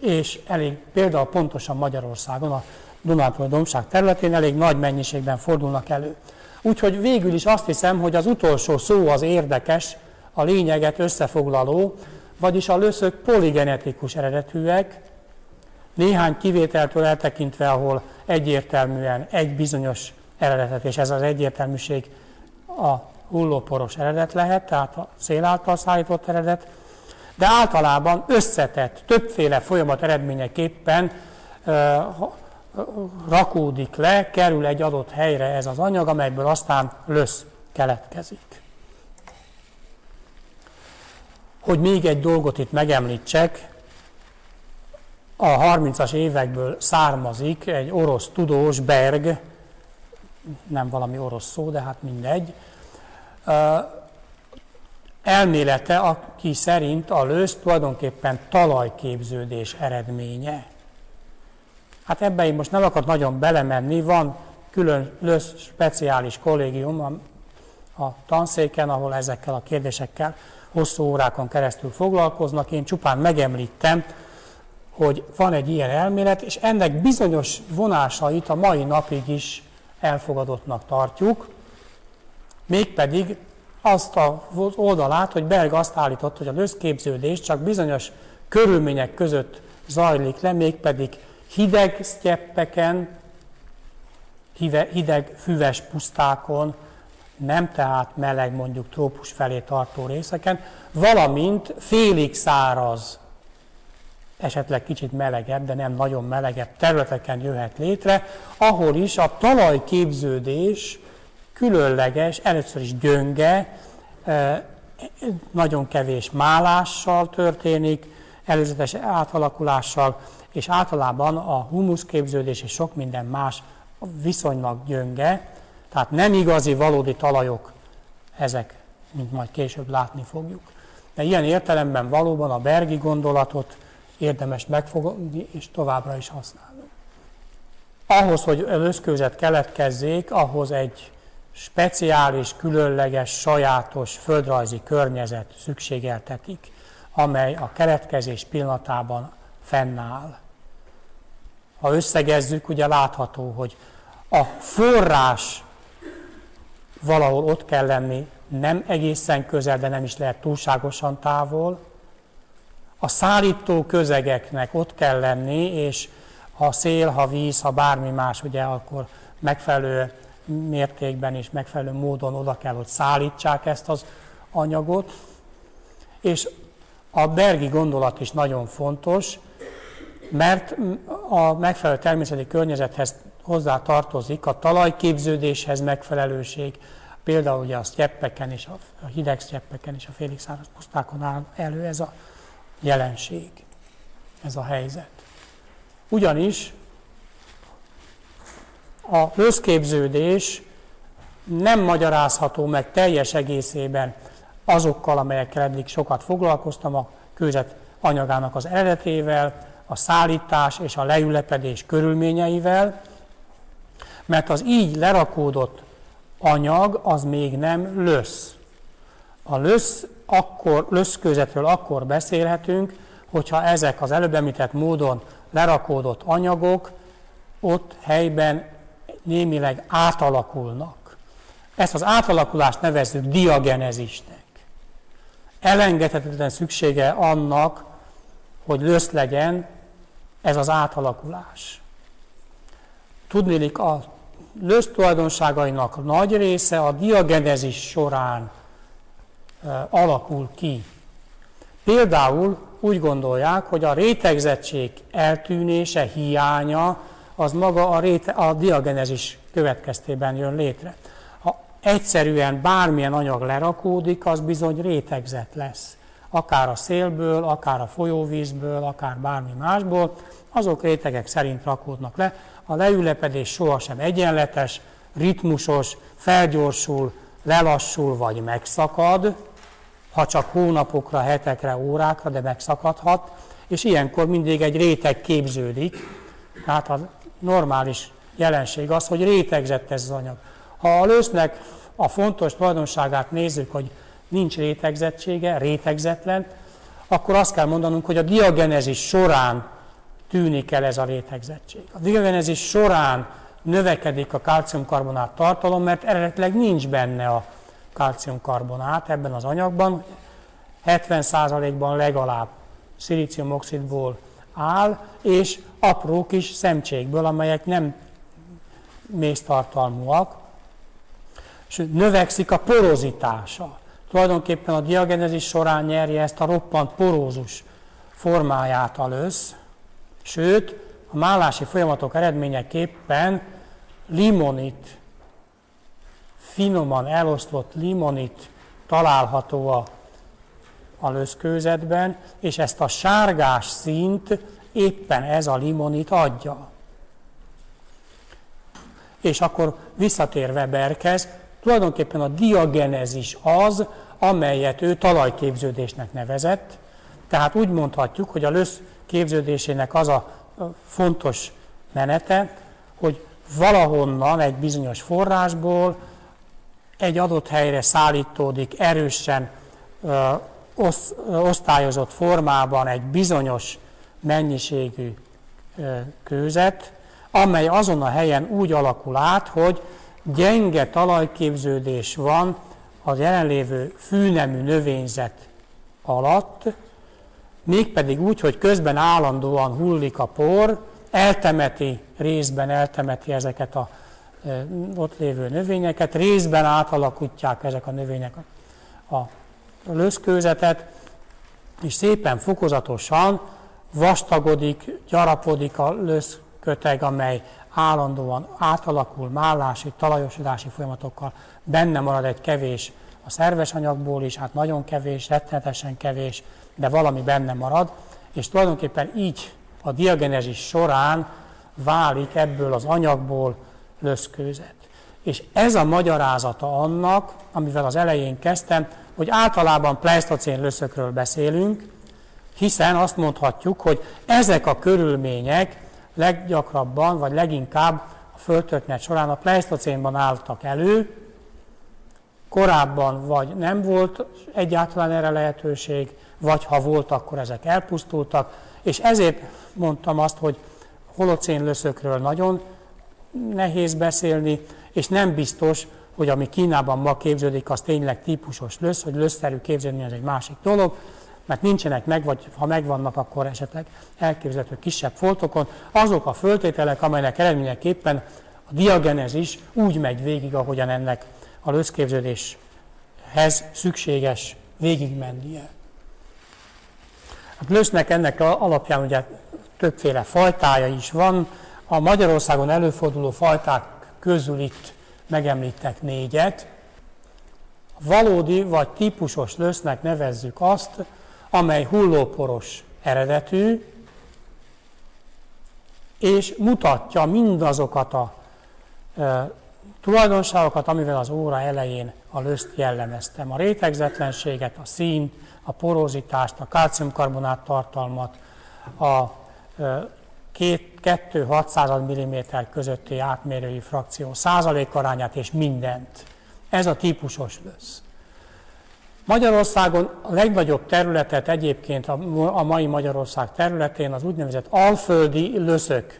S3: és elég, például pontosan Magyarországon, a Dunántúl-dombság területén elég nagy mennyiségben fordulnak elő. Úgyhogy végül is azt hiszem, hogy az utolsó szó az érdekes, a lényeget összefoglaló, vagyis a löszök poligenetikus eredetűek, néhány kivételtől eltekintve, ahol egyértelműen egy bizonyos eredetet, és ez az egyértelműség a hullóporos eredet lehet, tehát a szél által szállított eredet, de általában összetett, többféle folyamat eredményeképpen rakódik le, kerül egy adott helyre ez az anyag, amelyből aztán lösz keletkezik. Hogy még egy dolgot itt megemlítsek, a 30-as évekből származik egy orosz tudós, Berg, nem valami orosz szó, de hát mindegy, elmélete, aki szerint a lösz tulajdonképpen talajképződés eredménye. Hát ebben én most nem akarok nagyon belemenni, van külön lösz speciális kollégium a tanszéken, ahol ezekkel a kérdésekkel hosszú órákon keresztül foglalkoznak. Én csupán megemlítem, hogy van egy ilyen elmélet, és ennek bizonyos vonásait a mai napig is elfogadottnak tartjuk, mégpedig azt az oldalát, hogy Berg azt állított, hogy a löszképződés csak bizonyos körülmények között zajlik le, mégpedig hideg sztyeppeken, hideg füves pusztákon, nem tehát meleg, mondjuk trópus felé tartó részeken, valamint félig száraz, esetleg kicsit melegebb, de nem nagyon melegebb területeken jöhet létre, ahol is a talajképződés különleges, először is gyönge, nagyon kevés málással történik, előzetes átalakulással, és általában a humuszképződés és sok minden más viszonylag gyönge, tehát nem igazi, valódi talajok ezek, mint majd később látni fogjuk. De ilyen értelemben valóban a bergi gondolatot érdemes megfogadni és továbbra is használni. Ahhoz, hogy löszkőzet keletkezzék, ahhoz egy speciális, különleges, sajátos földrajzi környezet szükségeltetik, amely a keletkezés pillanatában fennáll. Ha összegezzük, ugye látható, hogy a forrás valahol ott kell lenni, nem egészen közel, de nem is lehet túlságosan távol. A szállító közegeknek ott kell lenni, és ha szél, ha víz, ha bármi más, ugye akkor megfelelő mértékben és megfelelő módon oda kell, hogy szállítsák ezt az anyagot. És a bergi gondolat is nagyon fontos, mert a megfelelő természeti környezethez hozzá tartozik a talajképződéshez megfelelőség, például ugye a sztyeppeken és a hideg sztyeppeken és a félig száraz pusztákon áll elő ez a jelenség, ez a helyzet. Ugyanis a löszképződés nem magyarázható meg teljes egészében azokkal, amelyekkel eddig sokat foglalkoztam, a kőzet anyagának az eredetével, a szállítás és a leülepedés körülményeivel, mert az így lerakódott anyag az még nem lösz. A löszkőzetről akkor beszélhetünk, hogyha ezek az előbb említett módon lerakódott anyagok ott helyben némileg átalakulnak. Ezt az átalakulást nevezzük diagenezisnek. Elengedhetetlen szüksége annak, hogy lösz legyen ez az átalakulás. Tudniillik, a lösz tulajdonságainak nagy része a diagenezis során alakul ki. Például úgy gondolják, hogy a rétegzettség eltűnése, hiánya, az maga a diagenezis következtében jön létre. Ha egyszerűen bármilyen anyag lerakódik, az bizony rétegzet lesz. Akár a szélből, akár a folyóvízből, akár bármi másból, azok rétegek szerint rakódnak le. A leülepedés sohasem egyenletes, ritmusos, felgyorsul, lelassul vagy megszakad, ha csak hónapokra, hetekre, órákra, de megszakadhat, és ilyenkor mindig egy réteg képződik. Tehát a normális jelenség az, hogy rétegzett ez az anyag. Ha a lösznek a fontos tulajdonságát nézzük, hogy nincs rétegzettsége, rétegzetlen, akkor azt kell mondanunk, hogy a diagenezis során tűnik el ez a létegzettség. A diagenezis során növekedik a kálciumkarbonát tartalom, mert eredetileg nincs benne a kálciumkarbonát ebben az anyagban, 70%-ban legalább szilíciumoxidból áll, és apró kis szemcsékből, amelyek nem méztartalmúak, és növekszik a porozitása. Tulajdonképpen a diagenezis során nyerje ezt a roppant porózus formáját a lösz, sőt, a málási folyamatok eredményeképpen limonit, finoman eloszlott limonit található a löszkőzetben, és ezt a sárgás színt éppen ez a limonit adja. És akkor visszatér Weberhez, tulajdonképpen a diagenezis az, amelyet ő talajképződésnek nevezett, tehát úgy mondhatjuk, hogy a lösz képződésének az a fontos menete, hogy valahonnan egy bizonyos forrásból egy adott helyre szállítódik erősen osztályozott formában egy bizonyos mennyiségű kőzet, amely azon a helyen úgy alakul át, hogy gyenge talajképződés van az jelenlévő fűnemű növényzet alatt, mégpedig úgy, hogy közben állandóan hullik a por, részben eltemeti ezeket a ott lévő növényeket, részben átalakítják ezek a növények a löszkőzetet, és szépen fokozatosan vastagodik, gyarapodik a löszköteg, amely állandóan átalakul málási, talajosodási folyamatokkal, benne marad egy kevés a szerves anyagból is, hát nagyon kevés, rettenetesen kevés, de valami benne marad, és tulajdonképpen így a diagenezis során válik ebből az anyagból löszkőzet. És ez a magyarázata annak, amivel az elején kezdtem, hogy általában pleisztocén löszökről beszélünk, hiszen azt mondhatjuk, hogy ezek a körülmények leggyakrabban, vagy leginkább a földtörténet során a pleisztocénban álltak elő, korábban vagy nem volt egyáltalán erre lehetőség, vagy ha volt, akkor ezek elpusztultak, és ezért mondtam azt, hogy holocén löszökről nagyon nehéz beszélni, és nem biztos, hogy ami Kínában ma képződik, az tényleg típusos lösz, hogy löszszerű képződni, ez egy másik dolog, mert nincsenek meg, vagy ha megvannak, akkor esetleg elképzelhető kisebb foltokon, azok a föltételek, amelynek eredményeképpen a diagenezis úgy megy végig, ahogyan ennek a löszképződéshez szükséges végigmennie. A lösznek ennek alapján ugye többféle fajtája is van. A Magyarországon előforduló fajták közül itt megemlítek 4-et. Valódi vagy típusos lösznek nevezzük azt, amely hullóporos eredetű, és mutatja mindazokat a tulajdonságokat, amivel az óra elején a löszt jellemeztem. A rétegzetlenséget, a színt, a porozitást, a kálciumkarbonát tartalmat, a 2-600 mm közötti átmérői frakció százalékarányát és mindent. Ez a típusos lösz. Magyarországon a legnagyobb területet egyébként a mai Magyarország területén az úgynevezett alföldi löszök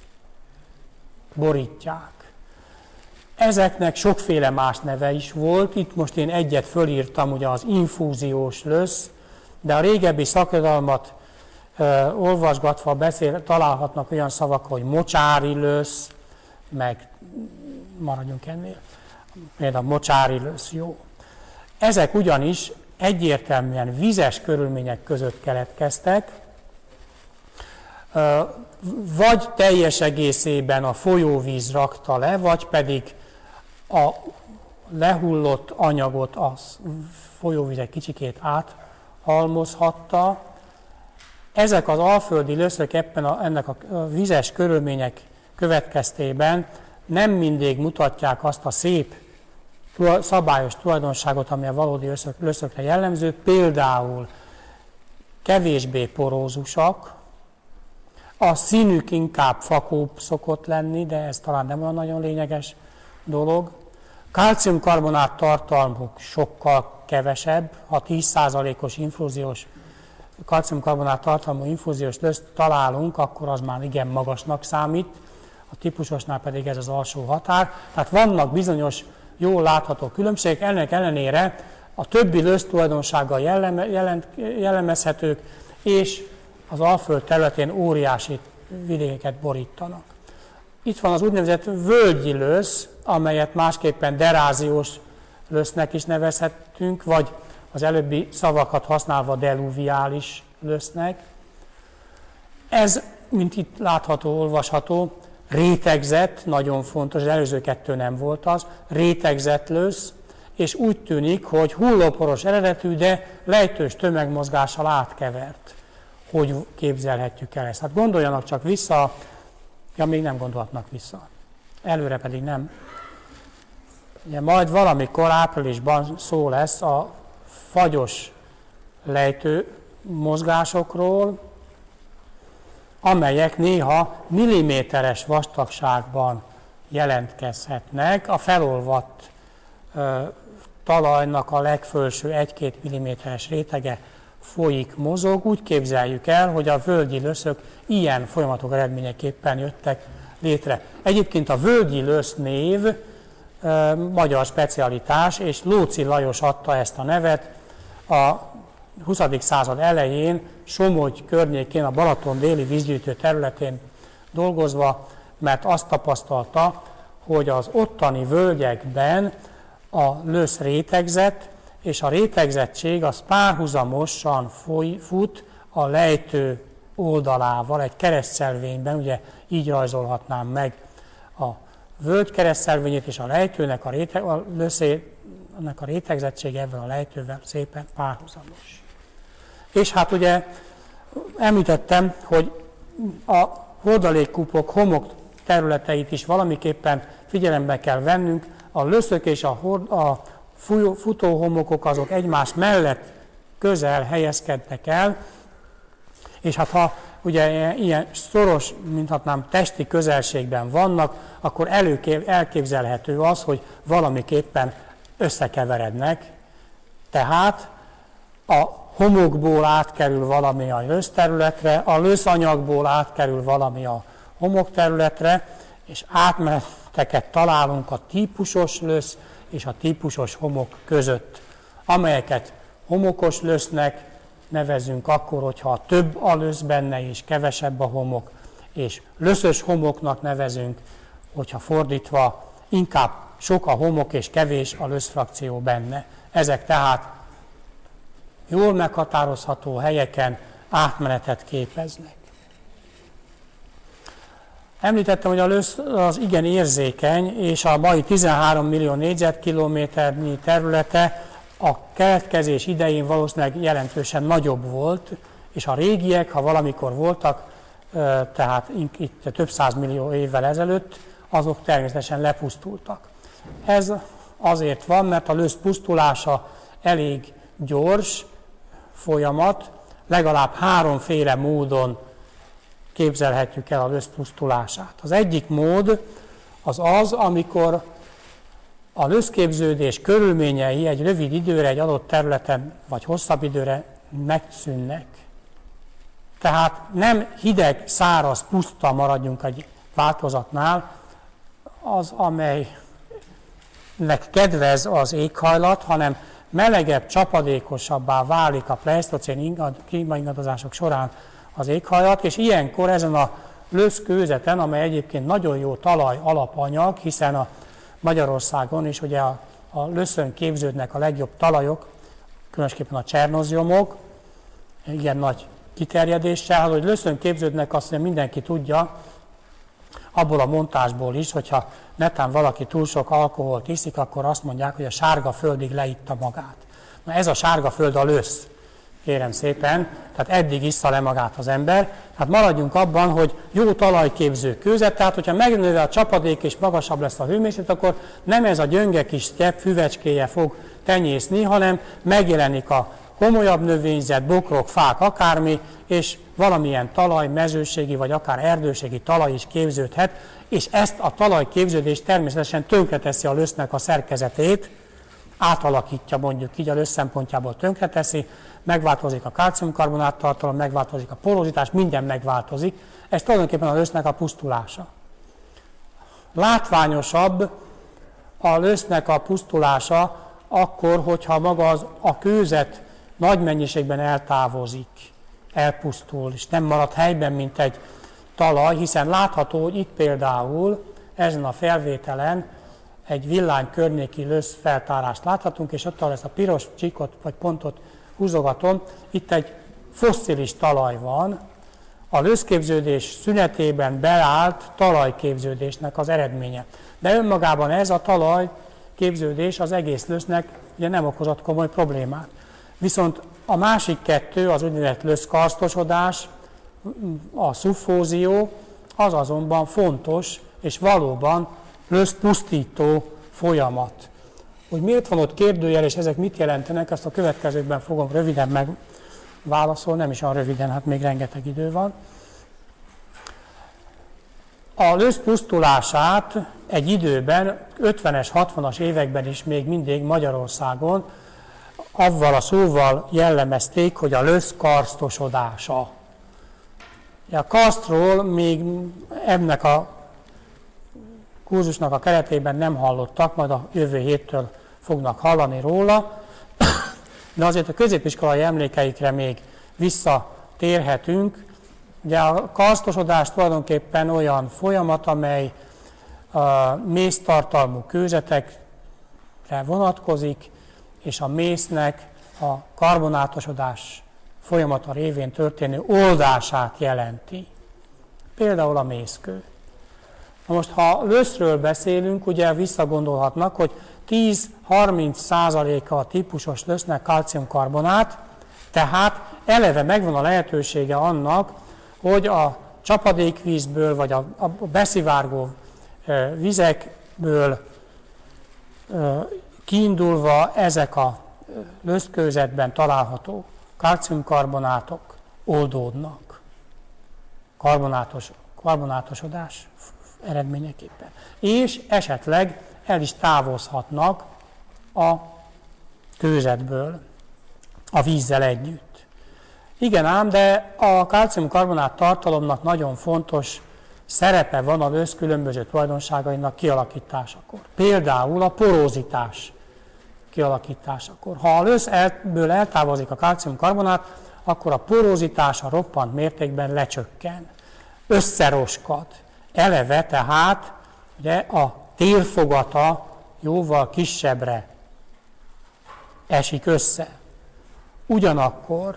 S3: borítják. Ezeknek sokféle más neve is volt, itt most én egyet fölírtam, ugye az infúziós lösz, de a régebbi szakirodalmat olvasgatva találhatnak olyan szavak, hogy mocsári lösz, meg maradjunk ennél, például mocsári lösz, jó. Ezek ugyanis egyértelműen vizes körülmények között keletkeztek, vagy teljes egészében a folyóvíz rakta le, vagy pedig a lehullott anyagot a folyóvíz egy kicsikét áthalmozhatta. Ezek az alföldi löszök ennek a vizes körülmények következtében nem mindig mutatják azt a szép szabályos tulajdonságot, ami a valódi löszökre jellemző, például kevésbé porózusak, a színük inkább fakóbb szokott lenni, de ez talán nem olyan nagyon lényeges dolog. Kálciumkarbonát tartalmuk sokkal kevesebb, ha 10%-os infúziós kalciumkarbonát tartalmú infúziós löszt találunk, akkor az már igen magasnak számít, a típusosnál pedig ez az alsó határ. Tehát vannak bizonyos jól látható különbségek, ennek ellenére a többi lösz tulajdonsággal jellemezhetők, és az Alföld területén óriási vidékeket borítanak. Itt van az úgynevezett völgyi lösz, amelyet másképpen deráziós lösznek is nevezhetünk, vagy az előbbi szavakat használva deluviális lösznek. Ez, mint itt látható, olvasható, rétegzett, nagyon fontos, az előző kettő nem volt az, rétegzett lösz, és úgy tűnik, hogy hullóporos eredetű, de lejtős tömegmozgással átkevert. Hogy képzelhetjük el ezt? Hát gondoljanak csak vissza, ja, még nem gondolhatnak vissza. Előre pedig nem. Ugye majd valamikor áprilisban szó lesz a fagyos lejtő mozgásokról, amelyek néha milliméteres vastagságban jelentkezhetnek. A felolvadt talajnak a legfelső 1-2 mm-es rétege folyik, mozog. Úgy képzeljük el, hogy a völgyi löszök ilyen folyamatok eredményeképpen jöttek létre. Egyébként a völgyi lösz név magyar specialitás, és Lóczy Lajos adta ezt a nevet a 20. század elején Somogy környékén, a Balaton déli vízgyűjtő területén dolgozva, mert azt tapasztalta, hogy az ottani völgyekben a lösz rétegzett, és a rétegzettség az párhuzamosan fut a lejtő oldalával, egy keresztszelvényben, ugye így rajzolhatnám meg a völgy keresztszelvényét, és a lejtőnek a löszének a rétegzettsége ebben a lejtővel szépen párhuzamos. És hát ugye említettem, hogy a hordalékkupok homok területeit is valamiképpen figyelembe kell vennünk. A löszök és a futóhomokok azok egymás mellett közel helyezkednek el, és hát ha ugye ilyen szoros, mondhatnám, testi közelségben vannak, akkor elképzelhető az, hogy valamiképpen összekeverednek. Tehát a homokból átkerül valami a löszterületre, a löszanyagból átkerül valami a homokterületre, és átmeneteket találunk a típusos lösz és a típusos homok között, amelyeket homokos lösznek nevezünk akkor, hogyha több a lösz benne és kevesebb a homok, és löszös homoknak nevezünk, hogyha fordítva inkább sok a homok és kevés a löszfrakció benne. Ezek tehát jól meghatározható helyeken átmenetet képeznek. Említettem, hogy a lösz az igen érzékeny, és a mai 13 millió négyzetkilométernyi területe a keletkezés idején valószínűleg jelentősen nagyobb volt, és a régiek, ha valamikor voltak, tehát itt több százmillió évvel ezelőtt, azok természetesen lepusztultak. Ez azért van, mert a lösz pusztulása elég gyors folyamat, legalább háromféle módon képzelhetjük el a lösz pusztulását. Az egyik mód az, amikor a löszképződés körülményei egy rövid időre, egy adott területen, vagy hosszabb időre megszűnnek. Tehát nem hideg, száraz, puszta, maradjunk egy változatnál, az, amelynek kedvez az éghajlat, hanem melegebb, csapadékosabbá válik a pleisztocén klímaingadozások során az éghajlat, és ilyenkor ezen a löszkőzeten, amely egyébként nagyon jó talaj alapanyag, hiszen a Magyarországon is ugye a löszön képződnek a legjobb talajok, különösképpen a csernozjomok, igen nagy kiterjedéssel, hogy löszön képződnek, azt mondja, mindenki tudja, abból a montásból is, hogyha netán valaki túl sok alkoholt iszik, akkor azt mondják, hogy a sárga földig leitta magát. Na ez a sárga föld a lösz, kérem szépen, tehát eddig issza le magát az ember. Hát maradjunk abban, hogy jó talajképző kőzet, tehát hogyha megnövel a csapadék és magasabb lesz a hőmérséklet, akkor nem ez a gyönge kis sztyepp füvecskéje fog tenyészni, hanem megjelenik a komolyabb növényzet, bokrok, fák, akármi, és valamilyen talaj, mezőségi vagy akár erdőségi talaj is képződhet, és ezt a talajképződést természetesen tönkreteszi a lösznek a szerkezetét, átalakítja mondjuk így a lösz szempontjából tönkreteszi, megváltozik a kálciumkarbonát tartalom, megváltozik a porozitás, minden megváltozik. Ez tulajdonképpen a lösznek a pusztulása. Látványosabb a lösznek a pusztulása akkor, hogyha maga a kőzet nagy mennyiségben eltávozik, elpusztul, és nem marad helyben, mint egy talaj, hiszen látható, hogy itt például ezen a felvételen egy villány környéki lösz feltárást láthatunk, és ott ezt a piros csíkot vagy pontot húzogatom, itt egy fosszilis talaj van, a löszképződés szünetében beállt talajképződésnek az eredménye. De önmagában ez a talajképződés az egész lösznek ugye nem okozott komoly problémát. Viszont a másik kettő, az úgynevezett löszkarsztosodás, a szuffózió, az azonban fontos és valóban löszpusztító folyamat. Hogy miért van ott kérdőjel, és ezek mit jelentenek, ezt a következőkben fogom röviden megválaszolni, nem is olyan röviden, hát még rengeteg idő van. A lösz pusztulását egy időben, 50-es, 60-as években is még mindig Magyarországon avval a szóval jellemezték, hogy a lösz karsztosodása. A karsztról még ennek a kurzusnak a keretében nem hallottak, majd a jövő héttől fognak hallani róla, de azért a középiskolai emlékeikre még visszatérhetünk. Ugye a karsztosodás tulajdonképpen olyan folyamat, amely a mésztartalmú kőzetekre vonatkozik, és a mésznek a karbonátosodás folyamata révén történő oldását jelenti. Például a mészkő. Na most, ha löszről beszélünk, ugye visszagondolhatnak, hogy 10-30%-a a típusos lösznek kalciumkarbonát, tehát eleve megvan a lehetősége annak, hogy a csapadékvízből, vagy a beszivárgó vizekből kiindulva ezek a löszkőzetben kalciumkarbonátok oldódnak. Karbonátosodás eredményeképpen. És esetleg el is távozhatnak a kőzetből a vízzel együtt. Igen ám, de a kalciumkarbonát tartalomnak nagyon fontos szerepe van a lösz különböző tulajdonságainak kialakításakor. Például a porózitás kialakításakor. Ha a löszből eltávozik a kalciumkarbonát, akkor a porózitása roppant mértékben lecsökken, összeroskad. Eleve tehát ugye, a térfogata jóval kisebbre esik össze. Ugyanakkor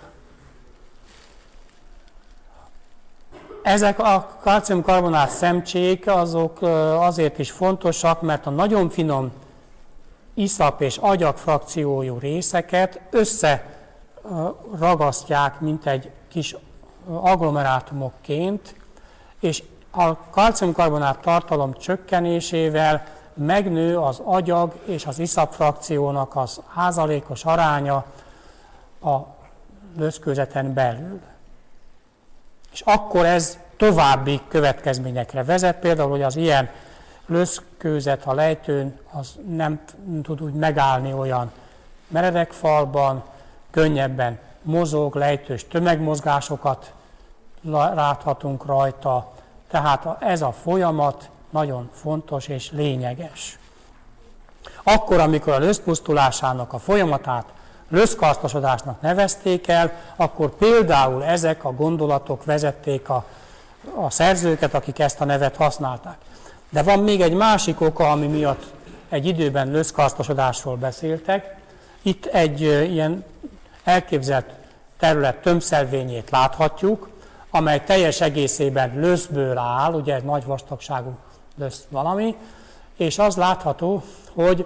S3: ezek a kalciumkarbonát szemcsék azok azért is fontosak, mert a nagyon finom iszap és agyak frakciójú részeket összeragasztják, mint egy kis agglomerátumokként, és a kalciumkarbonát tartalom csökkenésével megnő az agyag és az iszap frakciónak az házalékos aránya a löszkőzeten belül. És akkor ez további következményekre vezet, például, hogy az ilyen löszkőzet a lejtőn az nem tud úgy megállni olyan meredek falban, könnyebben mozog, lejtős tömegmozgásokat láthatunk rajta, tehát ez a folyamat nagyon fontos és lényeges. Akkor, amikor a löszpusztulásának a folyamatát löszkarsztosodásnak nevezték el, akkor például ezek a gondolatok vezették a szerzőket, akik ezt a nevet használták. De van még egy másik oka, ami miatt egy időben löszkarsztosodásról beszéltek. Itt egy ilyen elképzelt terület tömbszelvényét láthatjuk, amely teljes egészében löszből áll, ugye egy nagy vastagságú lösz valami, és az látható, hogy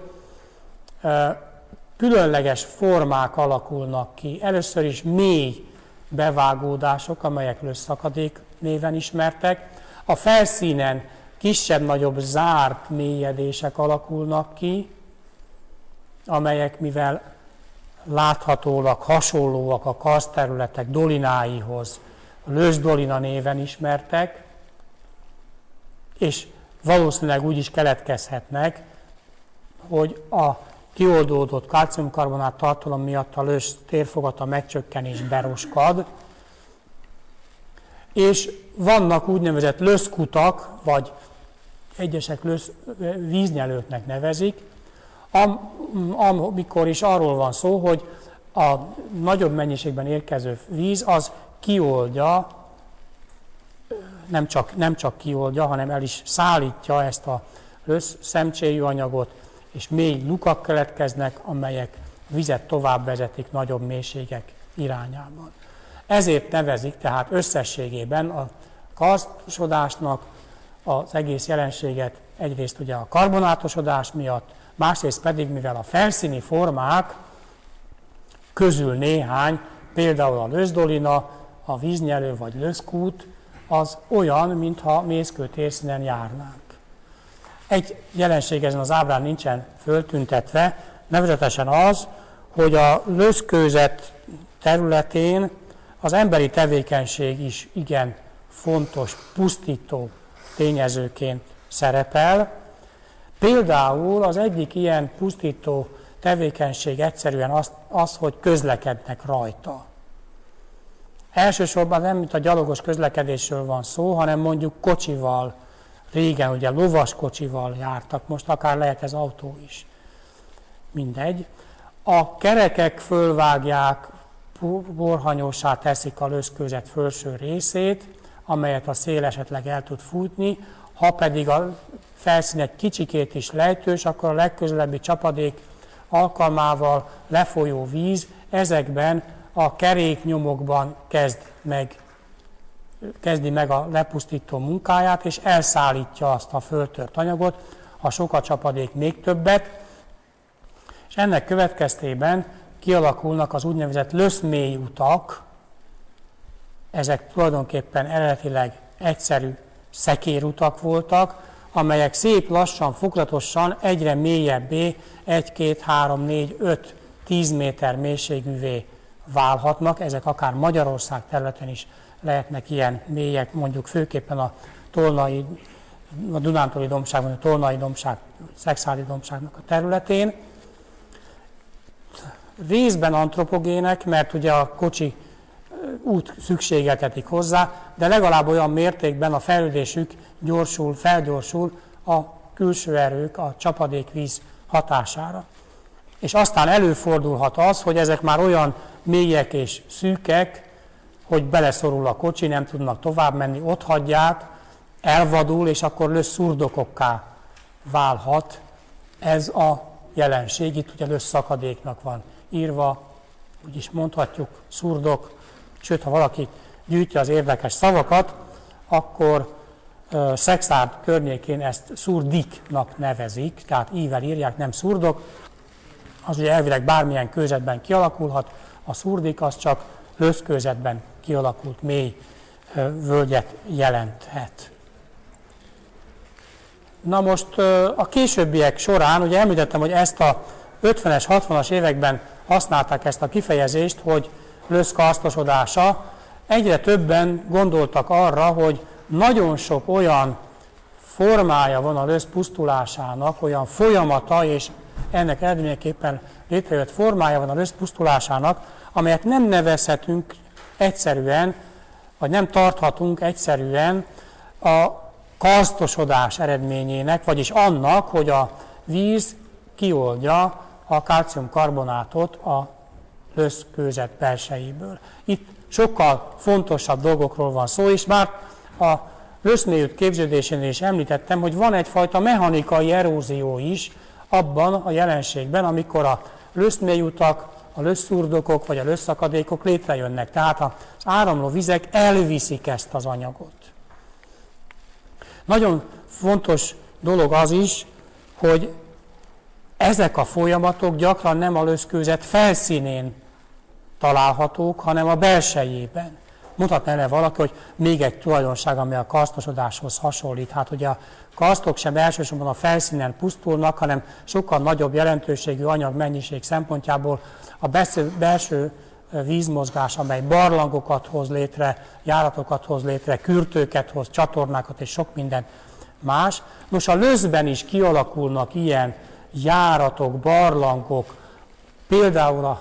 S3: különleges formák alakulnak ki. Először is mély bevágódások, amelyek löszszakadék néven ismertek. A felszínen kisebb-nagyobb zárt mélyedések alakulnak ki, amelyek mivel láthatólag hasonlóak a karszterületek dolináihoz, a löszdolina néven ismertek, és valószínűleg úgy is keletkezhetnek, hogy a kioldódott kalciumkarbonát tartalom miatt a lösz térfogata megcsökken és beroskad, és vannak úgynevezett löszkutak, vagy egyesek víznyelőknek nevezik, amikor is arról van szó, hogy a nagyobb mennyiségben érkező víz az kioldja, nem csak kioldja, hanem el is szállítja ezt a lösz szemcséjű anyagot, és mély lukak keletkeznek, amelyek vizet tovább vezetik nagyobb mélységek irányában. Ezért nevezik tehát összességében a karstosodásnak az egész jelenséget egyrészt ugye a karbonátosodás miatt, másrészt pedig, mivel a felszíni formák közül néhány, például a löszdolina, a víznyelő vagy löszkút, az olyan, mintha mészkő térszínen járnánk. Egy jelenség ezen az ábrán nincsen föltüntetve, nevezetesen az, hogy a löszkőzet területén az emberi tevékenység is igen fontos, pusztító tényezőként szerepel. Például az egyik ilyen pusztító tevékenység egyszerűen az, hogy közlekednek rajta. Elsősorban nem mint a gyalogos közlekedésről van szó, hanem mondjuk kocsival, régen ugye lovas kocsival jártak, most akár lehet ez autó is. Mindegy. A kerekek fölvágják, borhanyossá teszik a löszkőzet felső részét, amelyet a szél esetleg el tud fújni, ha pedig a felszín egy kicsikét is lejtős, akkor a legközelebbi csapadék alkalmával lefolyó víz ezekben a keréknyomokban kezdi meg a lepusztító munkáját, és elszállítja azt a föltört anyagot, ha sok a csapadék még többet, és ennek következtében kialakulnak az úgynevezett löszmély utak, ezek tulajdonképpen eredetileg egyszerű szekérutak voltak, amelyek szép lassan, fokozatosan egyre mélyebbé, 1, 2, 3, 4, 5, 10 méter mélységűvé válhatnak. Ezek akár Magyarország területen is lehetnek ilyen mélyek, mondjuk főképpen a Dunántúli dombságban, a Tolnai dombság, Szexádi dombságnak a területén. Részben antropogének, mert ugye a kocsi út szükségeltetik hozzá, de legalább olyan mértékben a fejlődésük felgyorsul a külső erők, a csapadékvíz hatására. És aztán előfordulhat az, hogy ezek már olyan mélyek és szűkek, hogy beleszorul a kocsi, nem tudnak tovább menni, ott hagyják, elvadul, és akkor lösszurdokokká válhat ez a jelenség. Itt ugye lösszakadéknak van írva, úgyis mondhatjuk, szurdok, sőt, ha valaki gyűjti az érdekes szavakat, akkor Szexárd környékén ezt szurdiknak nevezik, tehát ível írják, nem szurdok. Az ugye elvileg bármilyen kőzetben kialakulhat, a szurdik az csak löszkőzetben kialakult mély völgyet jelenthet. Na most a későbbiek során, ugye említettem, hogy ezt a 50-es, 60-as években használták ezt a kifejezést, hogy lösz karstosodása. Egyre többen gondoltak arra, hogy nagyon sok olyan formája van a lösz pusztulásának, olyan folyamata, és ennek eredményeképpen létrejött formája van a lösz pusztulásának, amelyet nem nevezhetünk egyszerűen, vagy nem tarthatunk egyszerűen a karstosodás eredményének, vagyis annak, hogy a víz kioldja a kalciumkarbonátot a löszkőzet belsejéből. Itt sokkal fontosabb dolgokról van szó, és már a löszmélyút képződésénél is említettem, hogy van egyfajta mechanikai erózió is abban a jelenségben, amikor a löszmélyutak, a lösszurdokok vagy a lösszakadékok létrejönnek. Tehát az áramló vizek elviszik ezt az anyagot. Nagyon fontos dolog az is, hogy ezek a folyamatok gyakran nem a löszkőzet felszínén találhatók, hanem a belsejében. Mondhatná el valaki, hogy még egy tulajdonság, ami a karstosodáshoz hasonlít. Hát ugye a karsztok sem elsősorban a felszínen pusztulnak, hanem sokkal nagyobb jelentőségű anyagmennyiség szempontjából a belső vízmozgás, amely barlangokat hoz létre, járatokat hoz létre, kürtőket hoz, csatornákat és sok minden más. Nos, a löszben is kialakulnak ilyen járatok, barlangok, például a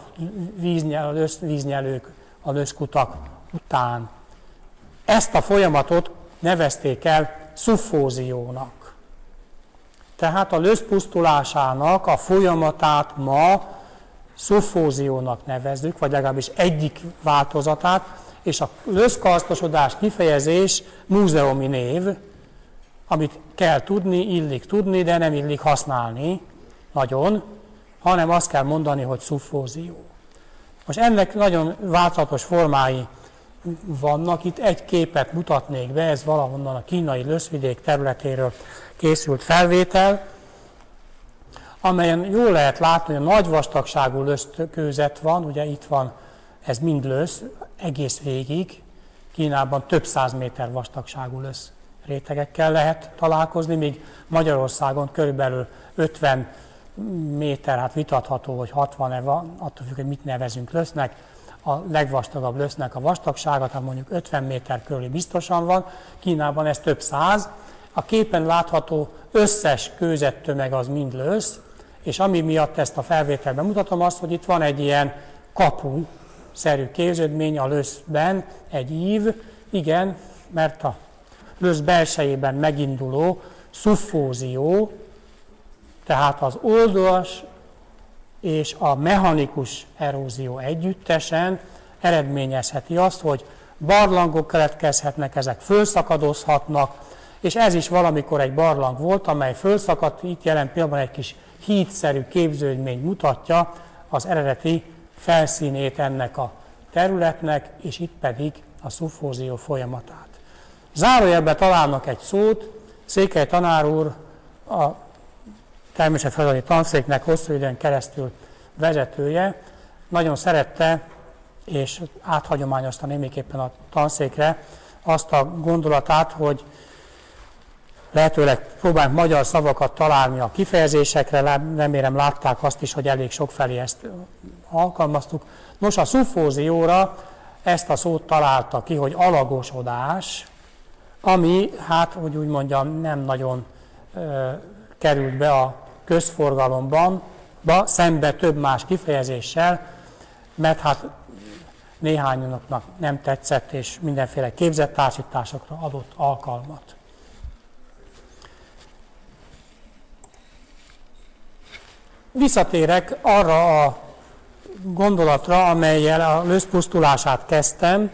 S3: víznyelők, a löszkutak után. Ezt a folyamatot nevezték el szuffóziónak. Tehát a lösz pusztulásának a folyamatát ma szuffóziónak nevezzük, vagy legalábbis egyik változatát, és a löszkarsztosodás kifejezés múzeumi név, amit kell tudni, illik tudni, de nem illik használni nagyon, hanem azt kell mondani, hogy szuffózió. Most ennek nagyon változatos formái vannak, itt egy képet mutatnék be, ez valahonnan a kínai löszvidék területéről készült felvétel, amelyen jól lehet látni, hogy a nagy vastagságú löszkőzet van, ugye itt van, ez mind lösz, egész végig, Kínában több 100 méter vastagságú lösz rétegekkel lehet találkozni, míg Magyarországon körülbelül 50 méter, hát vitatható, hogy 60-e van, attól függ, hogy mit nevezünk lösznek, a legvastagabb lösznek a vastagsága, tehát mondjuk 50 méter körül biztosan van, Kínában ez több 100. A képen látható összes kőzettömeg az mind lösz, és ami miatt ezt a felvételben mutatom azt, hogy itt van egy ilyen kapu-szerű képződmény a löszben, egy ív, igen, mert a lösz belsejében meginduló szuffózió, tehát az oldalas és a mechanikus erózió együttesen eredményezheti azt, hogy barlangok keletkezhetnek, ezek fölszakadozhatnak, és ez is valamikor egy barlang volt, amely fölszakadt, itt jelen pillanatban egy kis hídszerű képződmény mutatja az eredeti felszínét ennek a területnek, és itt pedig a szuffózió folyamatát. Zárójelben találnak egy szót, Székely tanár úr a természetfeletti tanszéknek hosszú időn keresztül vezetője, nagyon szerette, és áthagyományozta némiképpen a tanszékre azt a gondolatát, hogy lehetőleg próbálunk magyar szavakat találni a kifejezésekre, remélem látták azt is, hogy elég sokfelé ezt alkalmaztuk. Nos, a szuffózióra ezt a szót találta ki, hogy alagosodás, ami, hát, hogy úgy mondjam, nem nagyon került be a közforgalomban, szembe több más kifejezéssel, mert hát néhányunknak nem tetszett, és mindenféle képzettársításokra adott alkalmat. Visszatérek arra a gondolatra, amellyel a löszpusztulását kezdtem,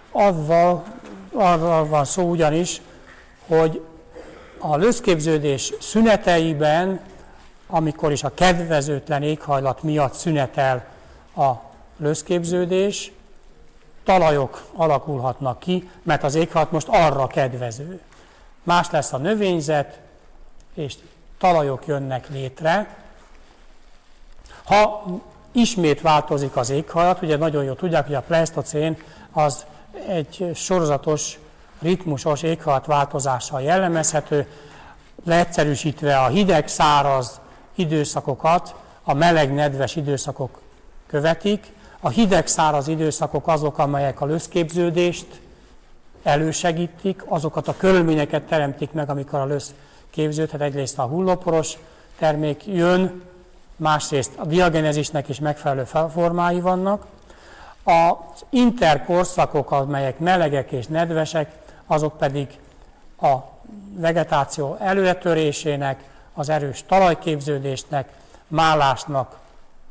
S3: arról van szó ugyanis, hogy a löszképződés szüneteiben, amikor is a kedvezőtlen éghajlat miatt szünetel a löszképződés, talajok alakulhatnak ki, mert az éghajlat most arra kedvező. Más lesz a növényzet, és talajok jönnek létre. Ha ismét változik az éghajlat, ugye nagyon jól tudják, hogy a pleisztocén az egy sorozatos, ritmusos éghajlatváltozással jellemezhető, leegyszerűsítve a hideg-száraz időszakokat a meleg-nedves időszakok követik. A hideg-száraz időszakok azok, amelyek a löszképződést elősegítik, azokat a körülményeket teremtik meg, amikor a lösz képződhet. Egyrészt a hullóporos termék jön, másrészt a diagenezisnek is megfelelő formái vannak. Az interkorszakok, amelyek melegek és nedvesek, azok pedig a vegetáció előretörésének, az erős talajképződésnek, málásnak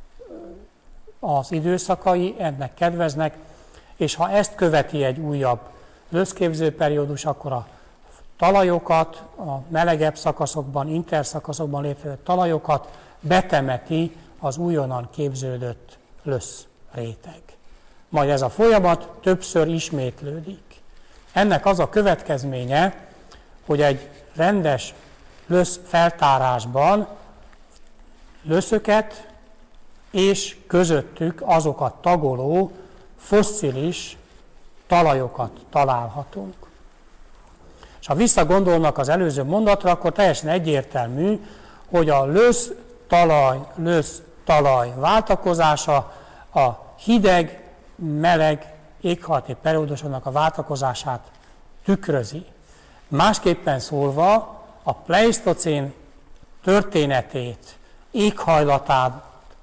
S3: az időszakai, ennek kedveznek, és ha ezt követi egy újabb löszképző periódus, akkor a talajokat, a melegebb szakaszokban, interszakaszokban létrejövő talajokat betemeti az újonnan képződött lösz réteg. Majd ez a folyamat többször ismétlődik. Ennek az a következménye, hogy egy rendes lösz feltárásban löszöket és közöttük azokat tagoló fosszilis talajokat találhatunk. És ha visszagondolnak az előző mondatra, akkor teljesen egyértelmű, hogy a lösz-talaj váltakozása a hideg-meleg éghajlati periódusoknak a váltakozását tükrözi. Másképpen szólva, a pleisztocén történetét éghajlat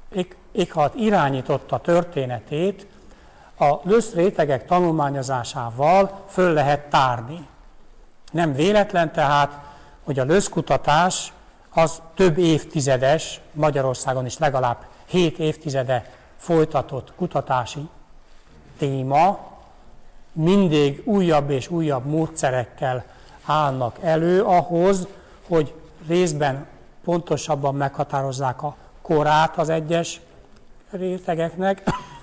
S3: irányította történetét a löszrétegek tanulmányozásával föl lehet tárni. Nem véletlen tehát, hogy a löszkutatás az több évtizedes, Magyarországon is legalább 7 évtizede folytatott kutatási téma, mindig újabb és újabb módszerekkel állnak elő ahhoz, hogy részben pontosabban meghatározzák a korát az egyes rétegeknek,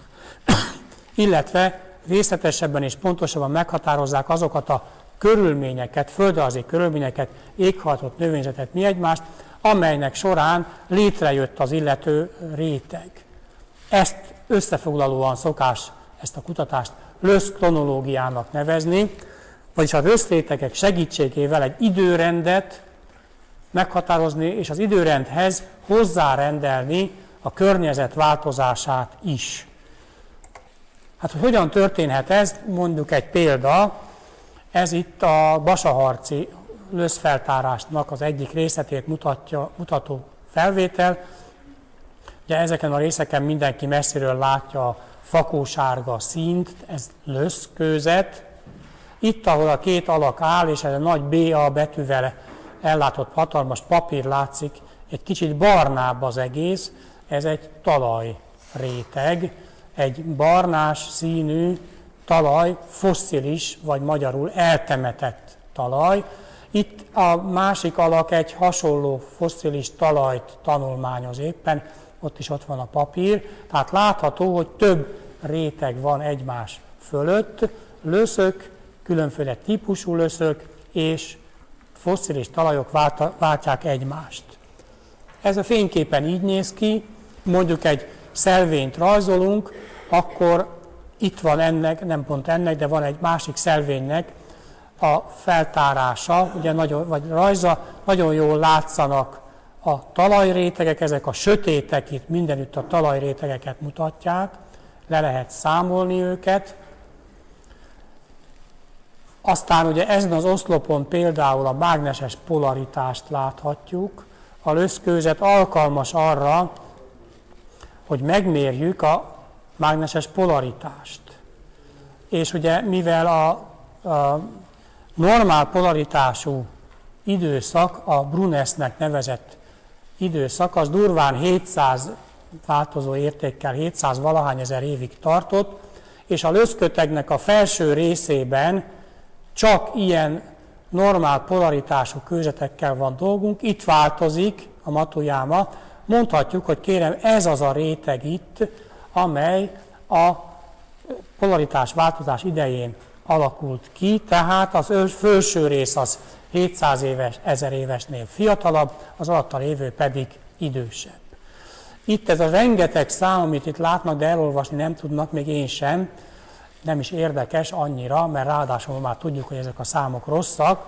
S3: illetve részletesebben és pontosabban meghatározzák azokat a körülményeket, földrajzi körülményeket, éghajlatot, növényzetet, mi egymást, amelynek során létrejött az illető réteg. Ezt összefoglalóan szokás ezt a kutatást löszkronológiának nevezni, vagyis a löszrétegek segítségével egy időrendet meghatározni, és az időrendhez hozzárendelni a környezet változását is. Hát, hogy hogyan történhet ez, mondjuk egy példa, ez itt a basaharci löszfeltárásnak az egyik részletét mutató felvétel. Ugye ezeken a részeken mindenki messziről látja a fakósárga színt, ez löszkőzet. Itt, ahol a két alak áll, és ez a nagy BA betűvel ellátott hatalmas papír látszik, egy kicsit barnább az egész, ez egy talajréteg, egy barnás színű talaj, fosszilis, vagy magyarul eltemetett talaj. Itt a másik alak egy hasonló fosszilis talajt tanulmányoz éppen, ott van a papír, tehát látható, hogy több réteg van egymás fölött, löszök, különféle típusú löszök, és fosszilis talajok váltják egymást. Ez a fényképen így néz ki, mondjuk egy szelvényt rajzolunk, akkor itt van ennek, nem pont ennek, de van egy másik szelvénynek a feltárása, ugye vagy rajza, nagyon jól látszanak a talajrétegek, ezek a sötétek itt mindenütt a talajrétegeket mutatják, le lehet számolni őket. Aztán ugye ezen az oszlopon például a mágneses polaritást láthatjuk. A löszkőzet alkalmas arra, hogy megmérjük a mágneses polaritást. És ugye mivel a normál polaritású időszak, a Brunesznek nevezett időszak, az durván 700 változó értékkel, 700 valahány ezer évig tartott, és a löszkötegnek a felső részében csak ilyen normál polaritású kőzetekkel van dolgunk, itt változik a Matuyama, mondhatjuk, hogy kérem, ez az a réteg itt, amely a polaritás változás idején alakult ki, tehát az felső rész az 700 éves, 1000 évesnél fiatalabb, az alatta lévő pedig idősebb. Itt ez a rengeteg szám, amit itt látnak, de elolvasni nem tudnak, még én sem, nem is érdekes annyira, mert ráadásul már tudjuk, hogy ezek a számok rosszak.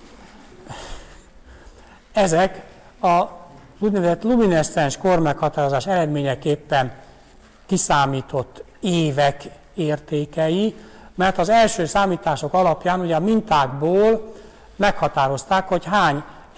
S3: Ezek a úgynevezett lumineszcens kormeghatározás eredményeképpen kiszámított évek értékei, mert az első számítások alapján ugye a mintákból meghatározták, hogy hány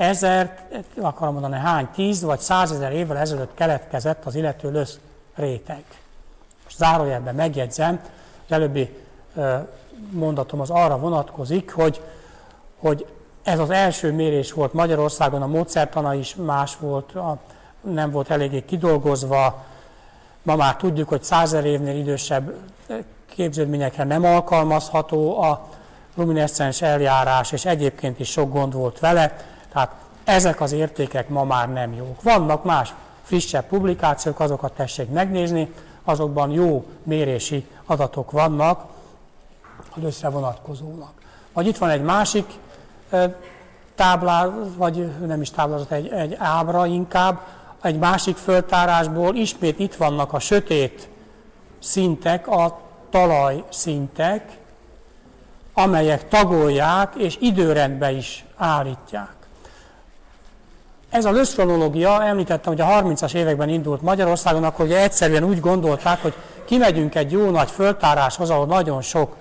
S3: hány 10 vagy 100 000 évvel ezelőtt keletkezett az illető löszréteg. Most zárójelben megjegyzem, az előbbi mondatom az arra vonatkozik, hogy ez az első mérés volt Magyarországon, a módszertana is más volt, nem volt eléggé kidolgozva. Ma már tudjuk, hogy 100 000 évnél idősebb képződményekre nem alkalmazható a lumineszcens eljárás, és egyébként is sok gond volt vele, tehát ezek az értékek ma már nem jók. Vannak más frissebb publikációk, azokat tessék megnézni, azokban jó mérési adatok vannak az összre vonatkozónak. Vagy itt van egy másik táblázat, vagy nem is táblázat, egy ábra inkább, egy másik föltárásból, ismét itt vannak a sötét szintek, a talajszintek, amelyek tagolják és időrendbe is állítják. Ez a löszkronológia, említettem, hogy a 30-as években indult Magyarországon, akkor ugye egyszerűen úgy gondolták, hogy kimegyünk egy jó nagy föltáráshoz, ahol nagyon sok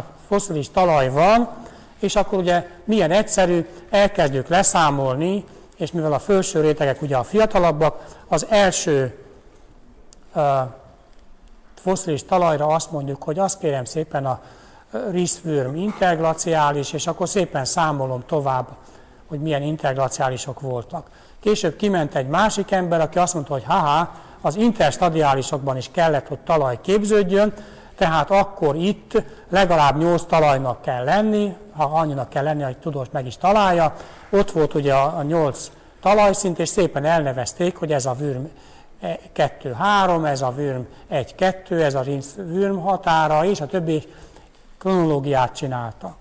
S3: fosszilis talaj van, és akkor ugye milyen egyszerű, elkezdjük leszámolni és mivel a felső rétegek ugye a fiatalabbak, az első fosszilis talajra azt mondjuk, hogy azt kérem szépen a Riss-würm interglaciális, és akkor szépen számolom tovább, hogy milyen interglaciálisok voltak. Később kiment egy másik ember, aki azt mondta, hogy az interstadiálisokban is kellett, hogy talaj képződjön, tehát akkor itt legalább 8 talajnak kell lenni, ha annyinak kell lenni, hogy tudós meg is találja. Ott volt ugye a 8 talajszint, és szépen elnevezték, hogy ez a Würm 2-3, ez a Würm 1-2, ez a Riss-würm határa, és a többi kronológiát csináltak.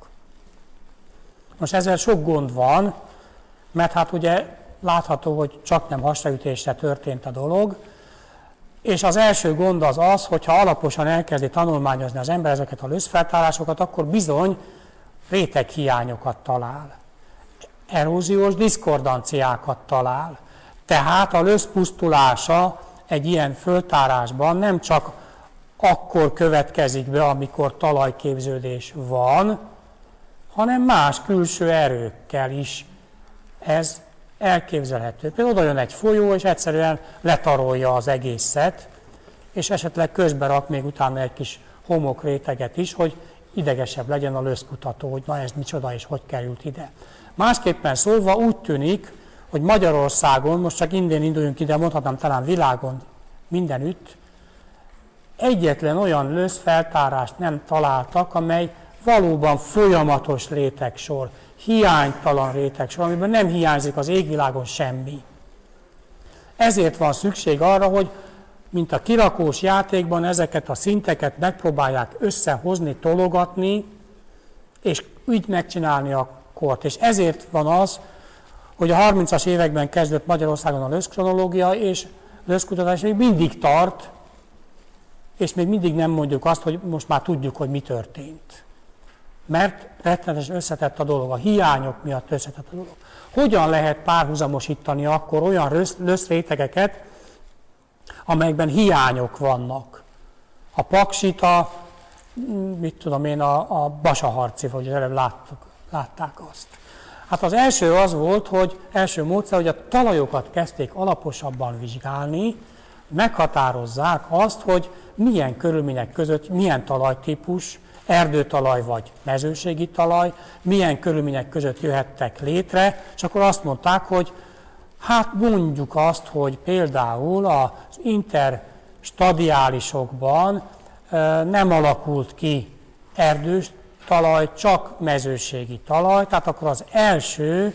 S3: Most ezzel sok gond van, mert hát ugye látható, hogy csak nem hasraütésre történt a dolog, és az első gond az az, hogyha alaposan elkezdi tanulmányozni az ember ezeket a löszfeltárásokat, akkor bizony réteghiányokat talál, eróziós diszkordanciákat talál. Tehát a lösz pusztulása egy ilyen föltárásban nem csak akkor következik be, amikor talajképződés van, hanem más külső erőkkel is ez elképzelhető. Például oda jön egy folyó, és egyszerűen letarolja az egészet, és esetleg közben rak még utána egy kis homokréteget is, hogy idegesebb legyen a löszkutató, hogy na ez micsoda, és hogy került ide. Másképpen szólva úgy tűnik, hogy Magyarországon, most csak innen induljunk ide, mondhatnám talán világon mindenütt, egyetlen olyan löszfeltárást nem találtak, amely valóban folyamatos rétegsor, hiánytalan rétegsor, amiben nem hiányzik az égvilágon semmi. Ezért van szükség arra, hogy mint a kirakós játékban ezeket a szinteket megpróbálják összehozni, tologatni, és úgy megcsinálni a kort. És ezért van az, hogy a 30-as években kezdett Magyarországon a löszkronológia, és löszkutatás még mindig tart, és még mindig nem mondjuk azt, hogy most már tudjuk, hogy mi történt. Mert rettenetesen összetett a dolog, a hiányok miatt összetett a dolog. Hogyan lehet párhuzamosítani akkor olyan löszrétegeket, amelyekben hiányok vannak? A paksit, mit tudom én, a Basaharci, hogy előbb látták azt. Hát az első az volt, hogy első módszer, hogy a talajokat kezdték alaposabban vizsgálni, meghatározzák azt, hogy milyen körülmények között, milyen talajtípus, erdőtalaj vagy mezőségi talaj, milyen körülmények között jöhettek létre, és akkor azt mondták, hogy hát mondjuk azt, hogy például az interstadiálisokban nem alakult ki erdős talaj, csak mezőségi talaj, tehát akkor az első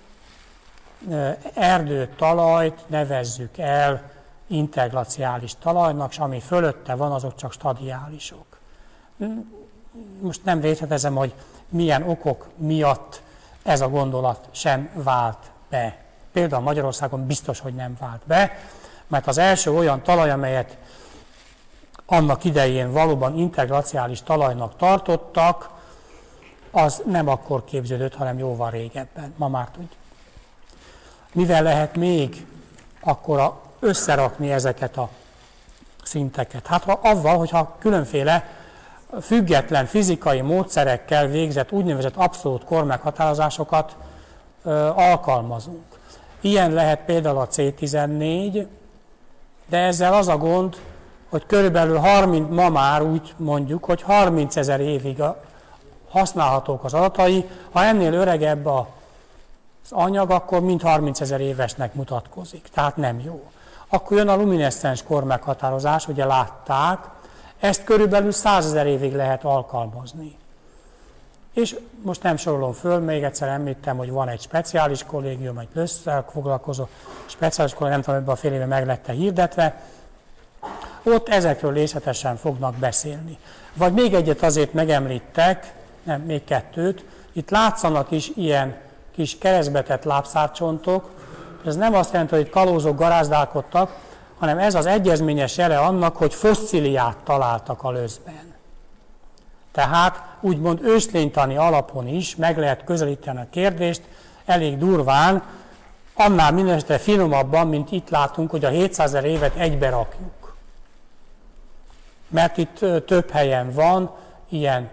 S3: erdőtalajt nevezzük el interglaciális talajnak, és ami fölötte van, azok csak stadiálisok. Most nem részletezem, hogy milyen okok miatt ez a gondolat sem vált be. Például Magyarországon biztos, hogy nem vált be, mert az első olyan talaj, amelyet annak idején valóban interglaciális talajnak tartottak, az nem akkor képződött, hanem jóval régebben. Ma már tudjuk. Mivel lehet még akkor összerakni ezeket a szinteket? Hát avval, hogyha különféle független fizikai módszerekkel végzett úgynevezett abszolút kormeghatározásokat alkalmazunk. Ilyen lehet például a C14, de ezzel az a gond, hogy körülbelül ma már úgy mondjuk, hogy 30 000 évig használhatók az adatai. Ha ennél öregebb az anyag, akkor mind 30 000 évesnek mutatkozik, tehát nem jó. Akkor jön a lumineszcens kormeghatározás, ugye látták, ezt körülbelül 100 000 évig lehet alkalmazni. És most nem sorolom föl, még egyszer említem, hogy van egy speciális kollégium, egy lösszel foglalkozó speciális kollégium, nem tudom, ebben a fél éve meg lett hirdetve, ott ezekről részletesen fognak beszélni. Vagy még egyet azért megemlítek, nem, még kettőt, itt látszanak is ilyen kis keresztbetett lábszárcsontok, ez nem azt jelenti, hogy kalózok garázdálkodtak, hanem ez az egyezményes jele annak, hogy fosszíliát találtak a löszben. Tehát úgymond őslénytani alapon is meg lehet közelíteni a kérdést, elég durván, annál mindenesetre finomabban, mint itt látunk, hogy a 700 000 évet egybe rakjuk. Mert itt több helyen van ilyen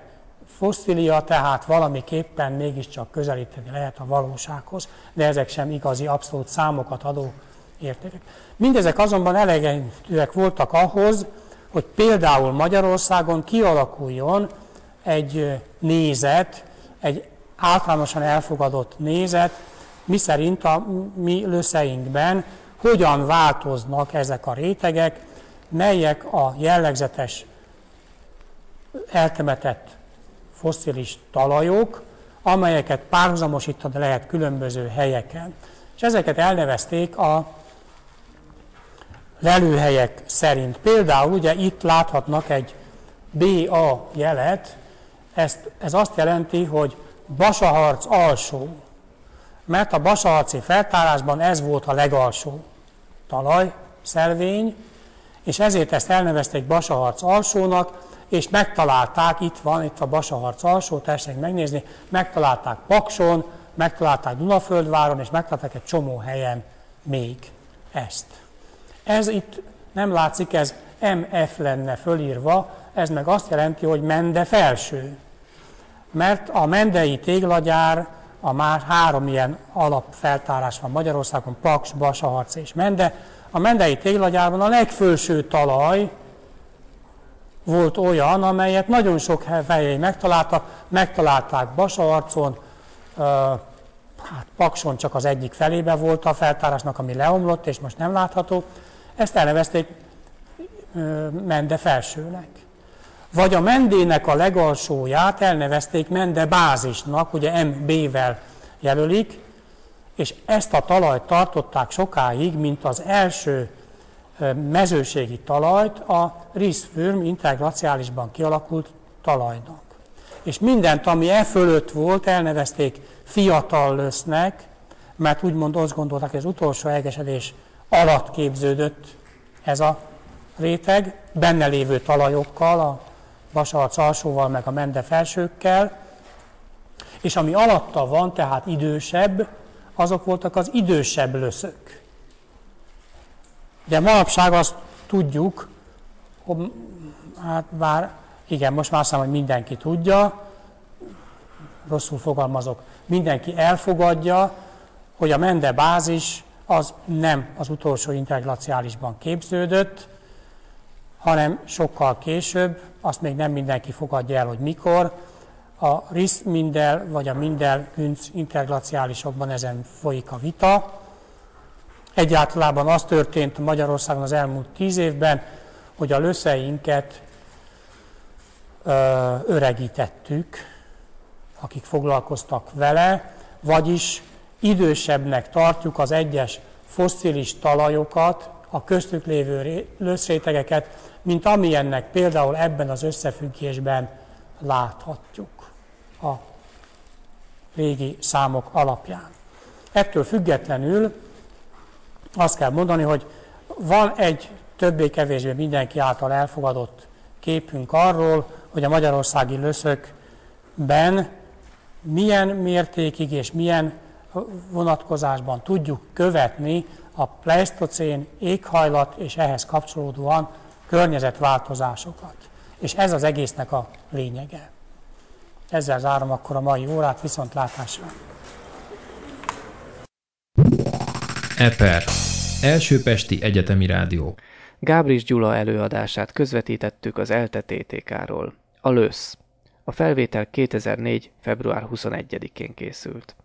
S3: fosszilia, tehát valamiképpen mégiscsak közelíteni lehet a valósághoz, de ezek sem igazi, abszolút számokat adó értékek. Mindezek azonban elegendőek voltak ahhoz, hogy például Magyarországon kialakuljon egy nézet, egy általánosan elfogadott nézet, miszerint a mi löszeinkben hogyan változnak ezek a rétegek, melyek a jellegzetes eltemetett fosszilis talajok, amelyeket párhuzamosítani lehet különböző helyeken. És ezeket elnevezték a lelőhelyek szerint. Például ugye itt láthatnak egy BA jelet, ez azt jelenti, hogy Basaharc alsó, mert a basaharci feltárásban ez volt a legalsó talajszelvény, és ezért ezt elnevezték Basaharc alsónak, és megtalálták, itt a Basaharc alsó, tessék megnézni, megtalálták Pakson, megtalálták Dunaföldváron, és megtalálták egy csomó helyen még ezt. Ez itt nem látszik, ez MF lenne fölírva, ez meg azt jelenti, hogy Mende felső. Mert a mendei téglagyár, a már 3 ilyen alapfeltárás van Magyarországon, Paks, Basaharc és Mende. A mendei téglagyárban a legfelső talaj volt olyan, amelyet nagyon sok helyén megtalálták Basaharcon, Pakson csak az egyik felébe volt a feltárásnak, ami leomlott, és most nem látható. Ezt elnevezték Mende felsőnek. Vagy a Mendének a legalsóját elnevezték Mende bázisnak, ugye MB-vel jelölik, és ezt a talajt tartották sokáig, mint az első mezőségi talajt a Riss-Würm interglaciálisban kialakult talajnak. És mindent, ami e fölött volt, elnevezték fiatal lösznek, mert úgymond azt gondolták, hogy az utolsó elgesedés alatt képződött ez a réteg, benne lévő talajokkal, a Basaharc alsóval, meg a Mende felsőkkel, és ami alatta van, tehát idősebb, azok voltak az idősebb löszök. De manapság azt tudjuk, hogy, hát bár igen, most már azt hiszem, hogy mindenki tudja, rosszul fogalmazok, mindenki elfogadja, hogy a Mende bázis az nem az utolsó interglaciálisban képződött, hanem sokkal később, azt még nem mindenki fogadja el, hogy mikor. A Riss-Mindel vagy a Mindel-Günz interglaciálisokban ezen folyik a vita. Egyáltalában az történt Magyarországon az elmúlt 10 évben, hogy a löszeinket öregítettük, akik foglalkoztak vele, vagyis idősebbnek tartjuk az egyes fosszilis talajokat, a köztük lévő löszrétegeket, mint amilyennek például ebben az összefüggésben láthatjuk a régi számok alapján. Ettől függetlenül azt kell mondani, hogy van egy többé-kevésbé mindenki által elfogadott képünk arról, hogy a magyarországi löszökben milyen mértékig és milyen vonatkozásban tudjuk követni a pleisztocén éghajlat és ehhez kapcsolódóan környezetváltozásokat. És ez az egésznek a lényege. Ezzel zárom akkor a mai órát, viszontlátásra.
S2: EPER, Első Pesti Egyetemi Rádió.
S1: Gábris Gyula előadását közvetítettük az ELTE TTK-ról. A LÖSZ. A felvétel 2004. február 21-én készült.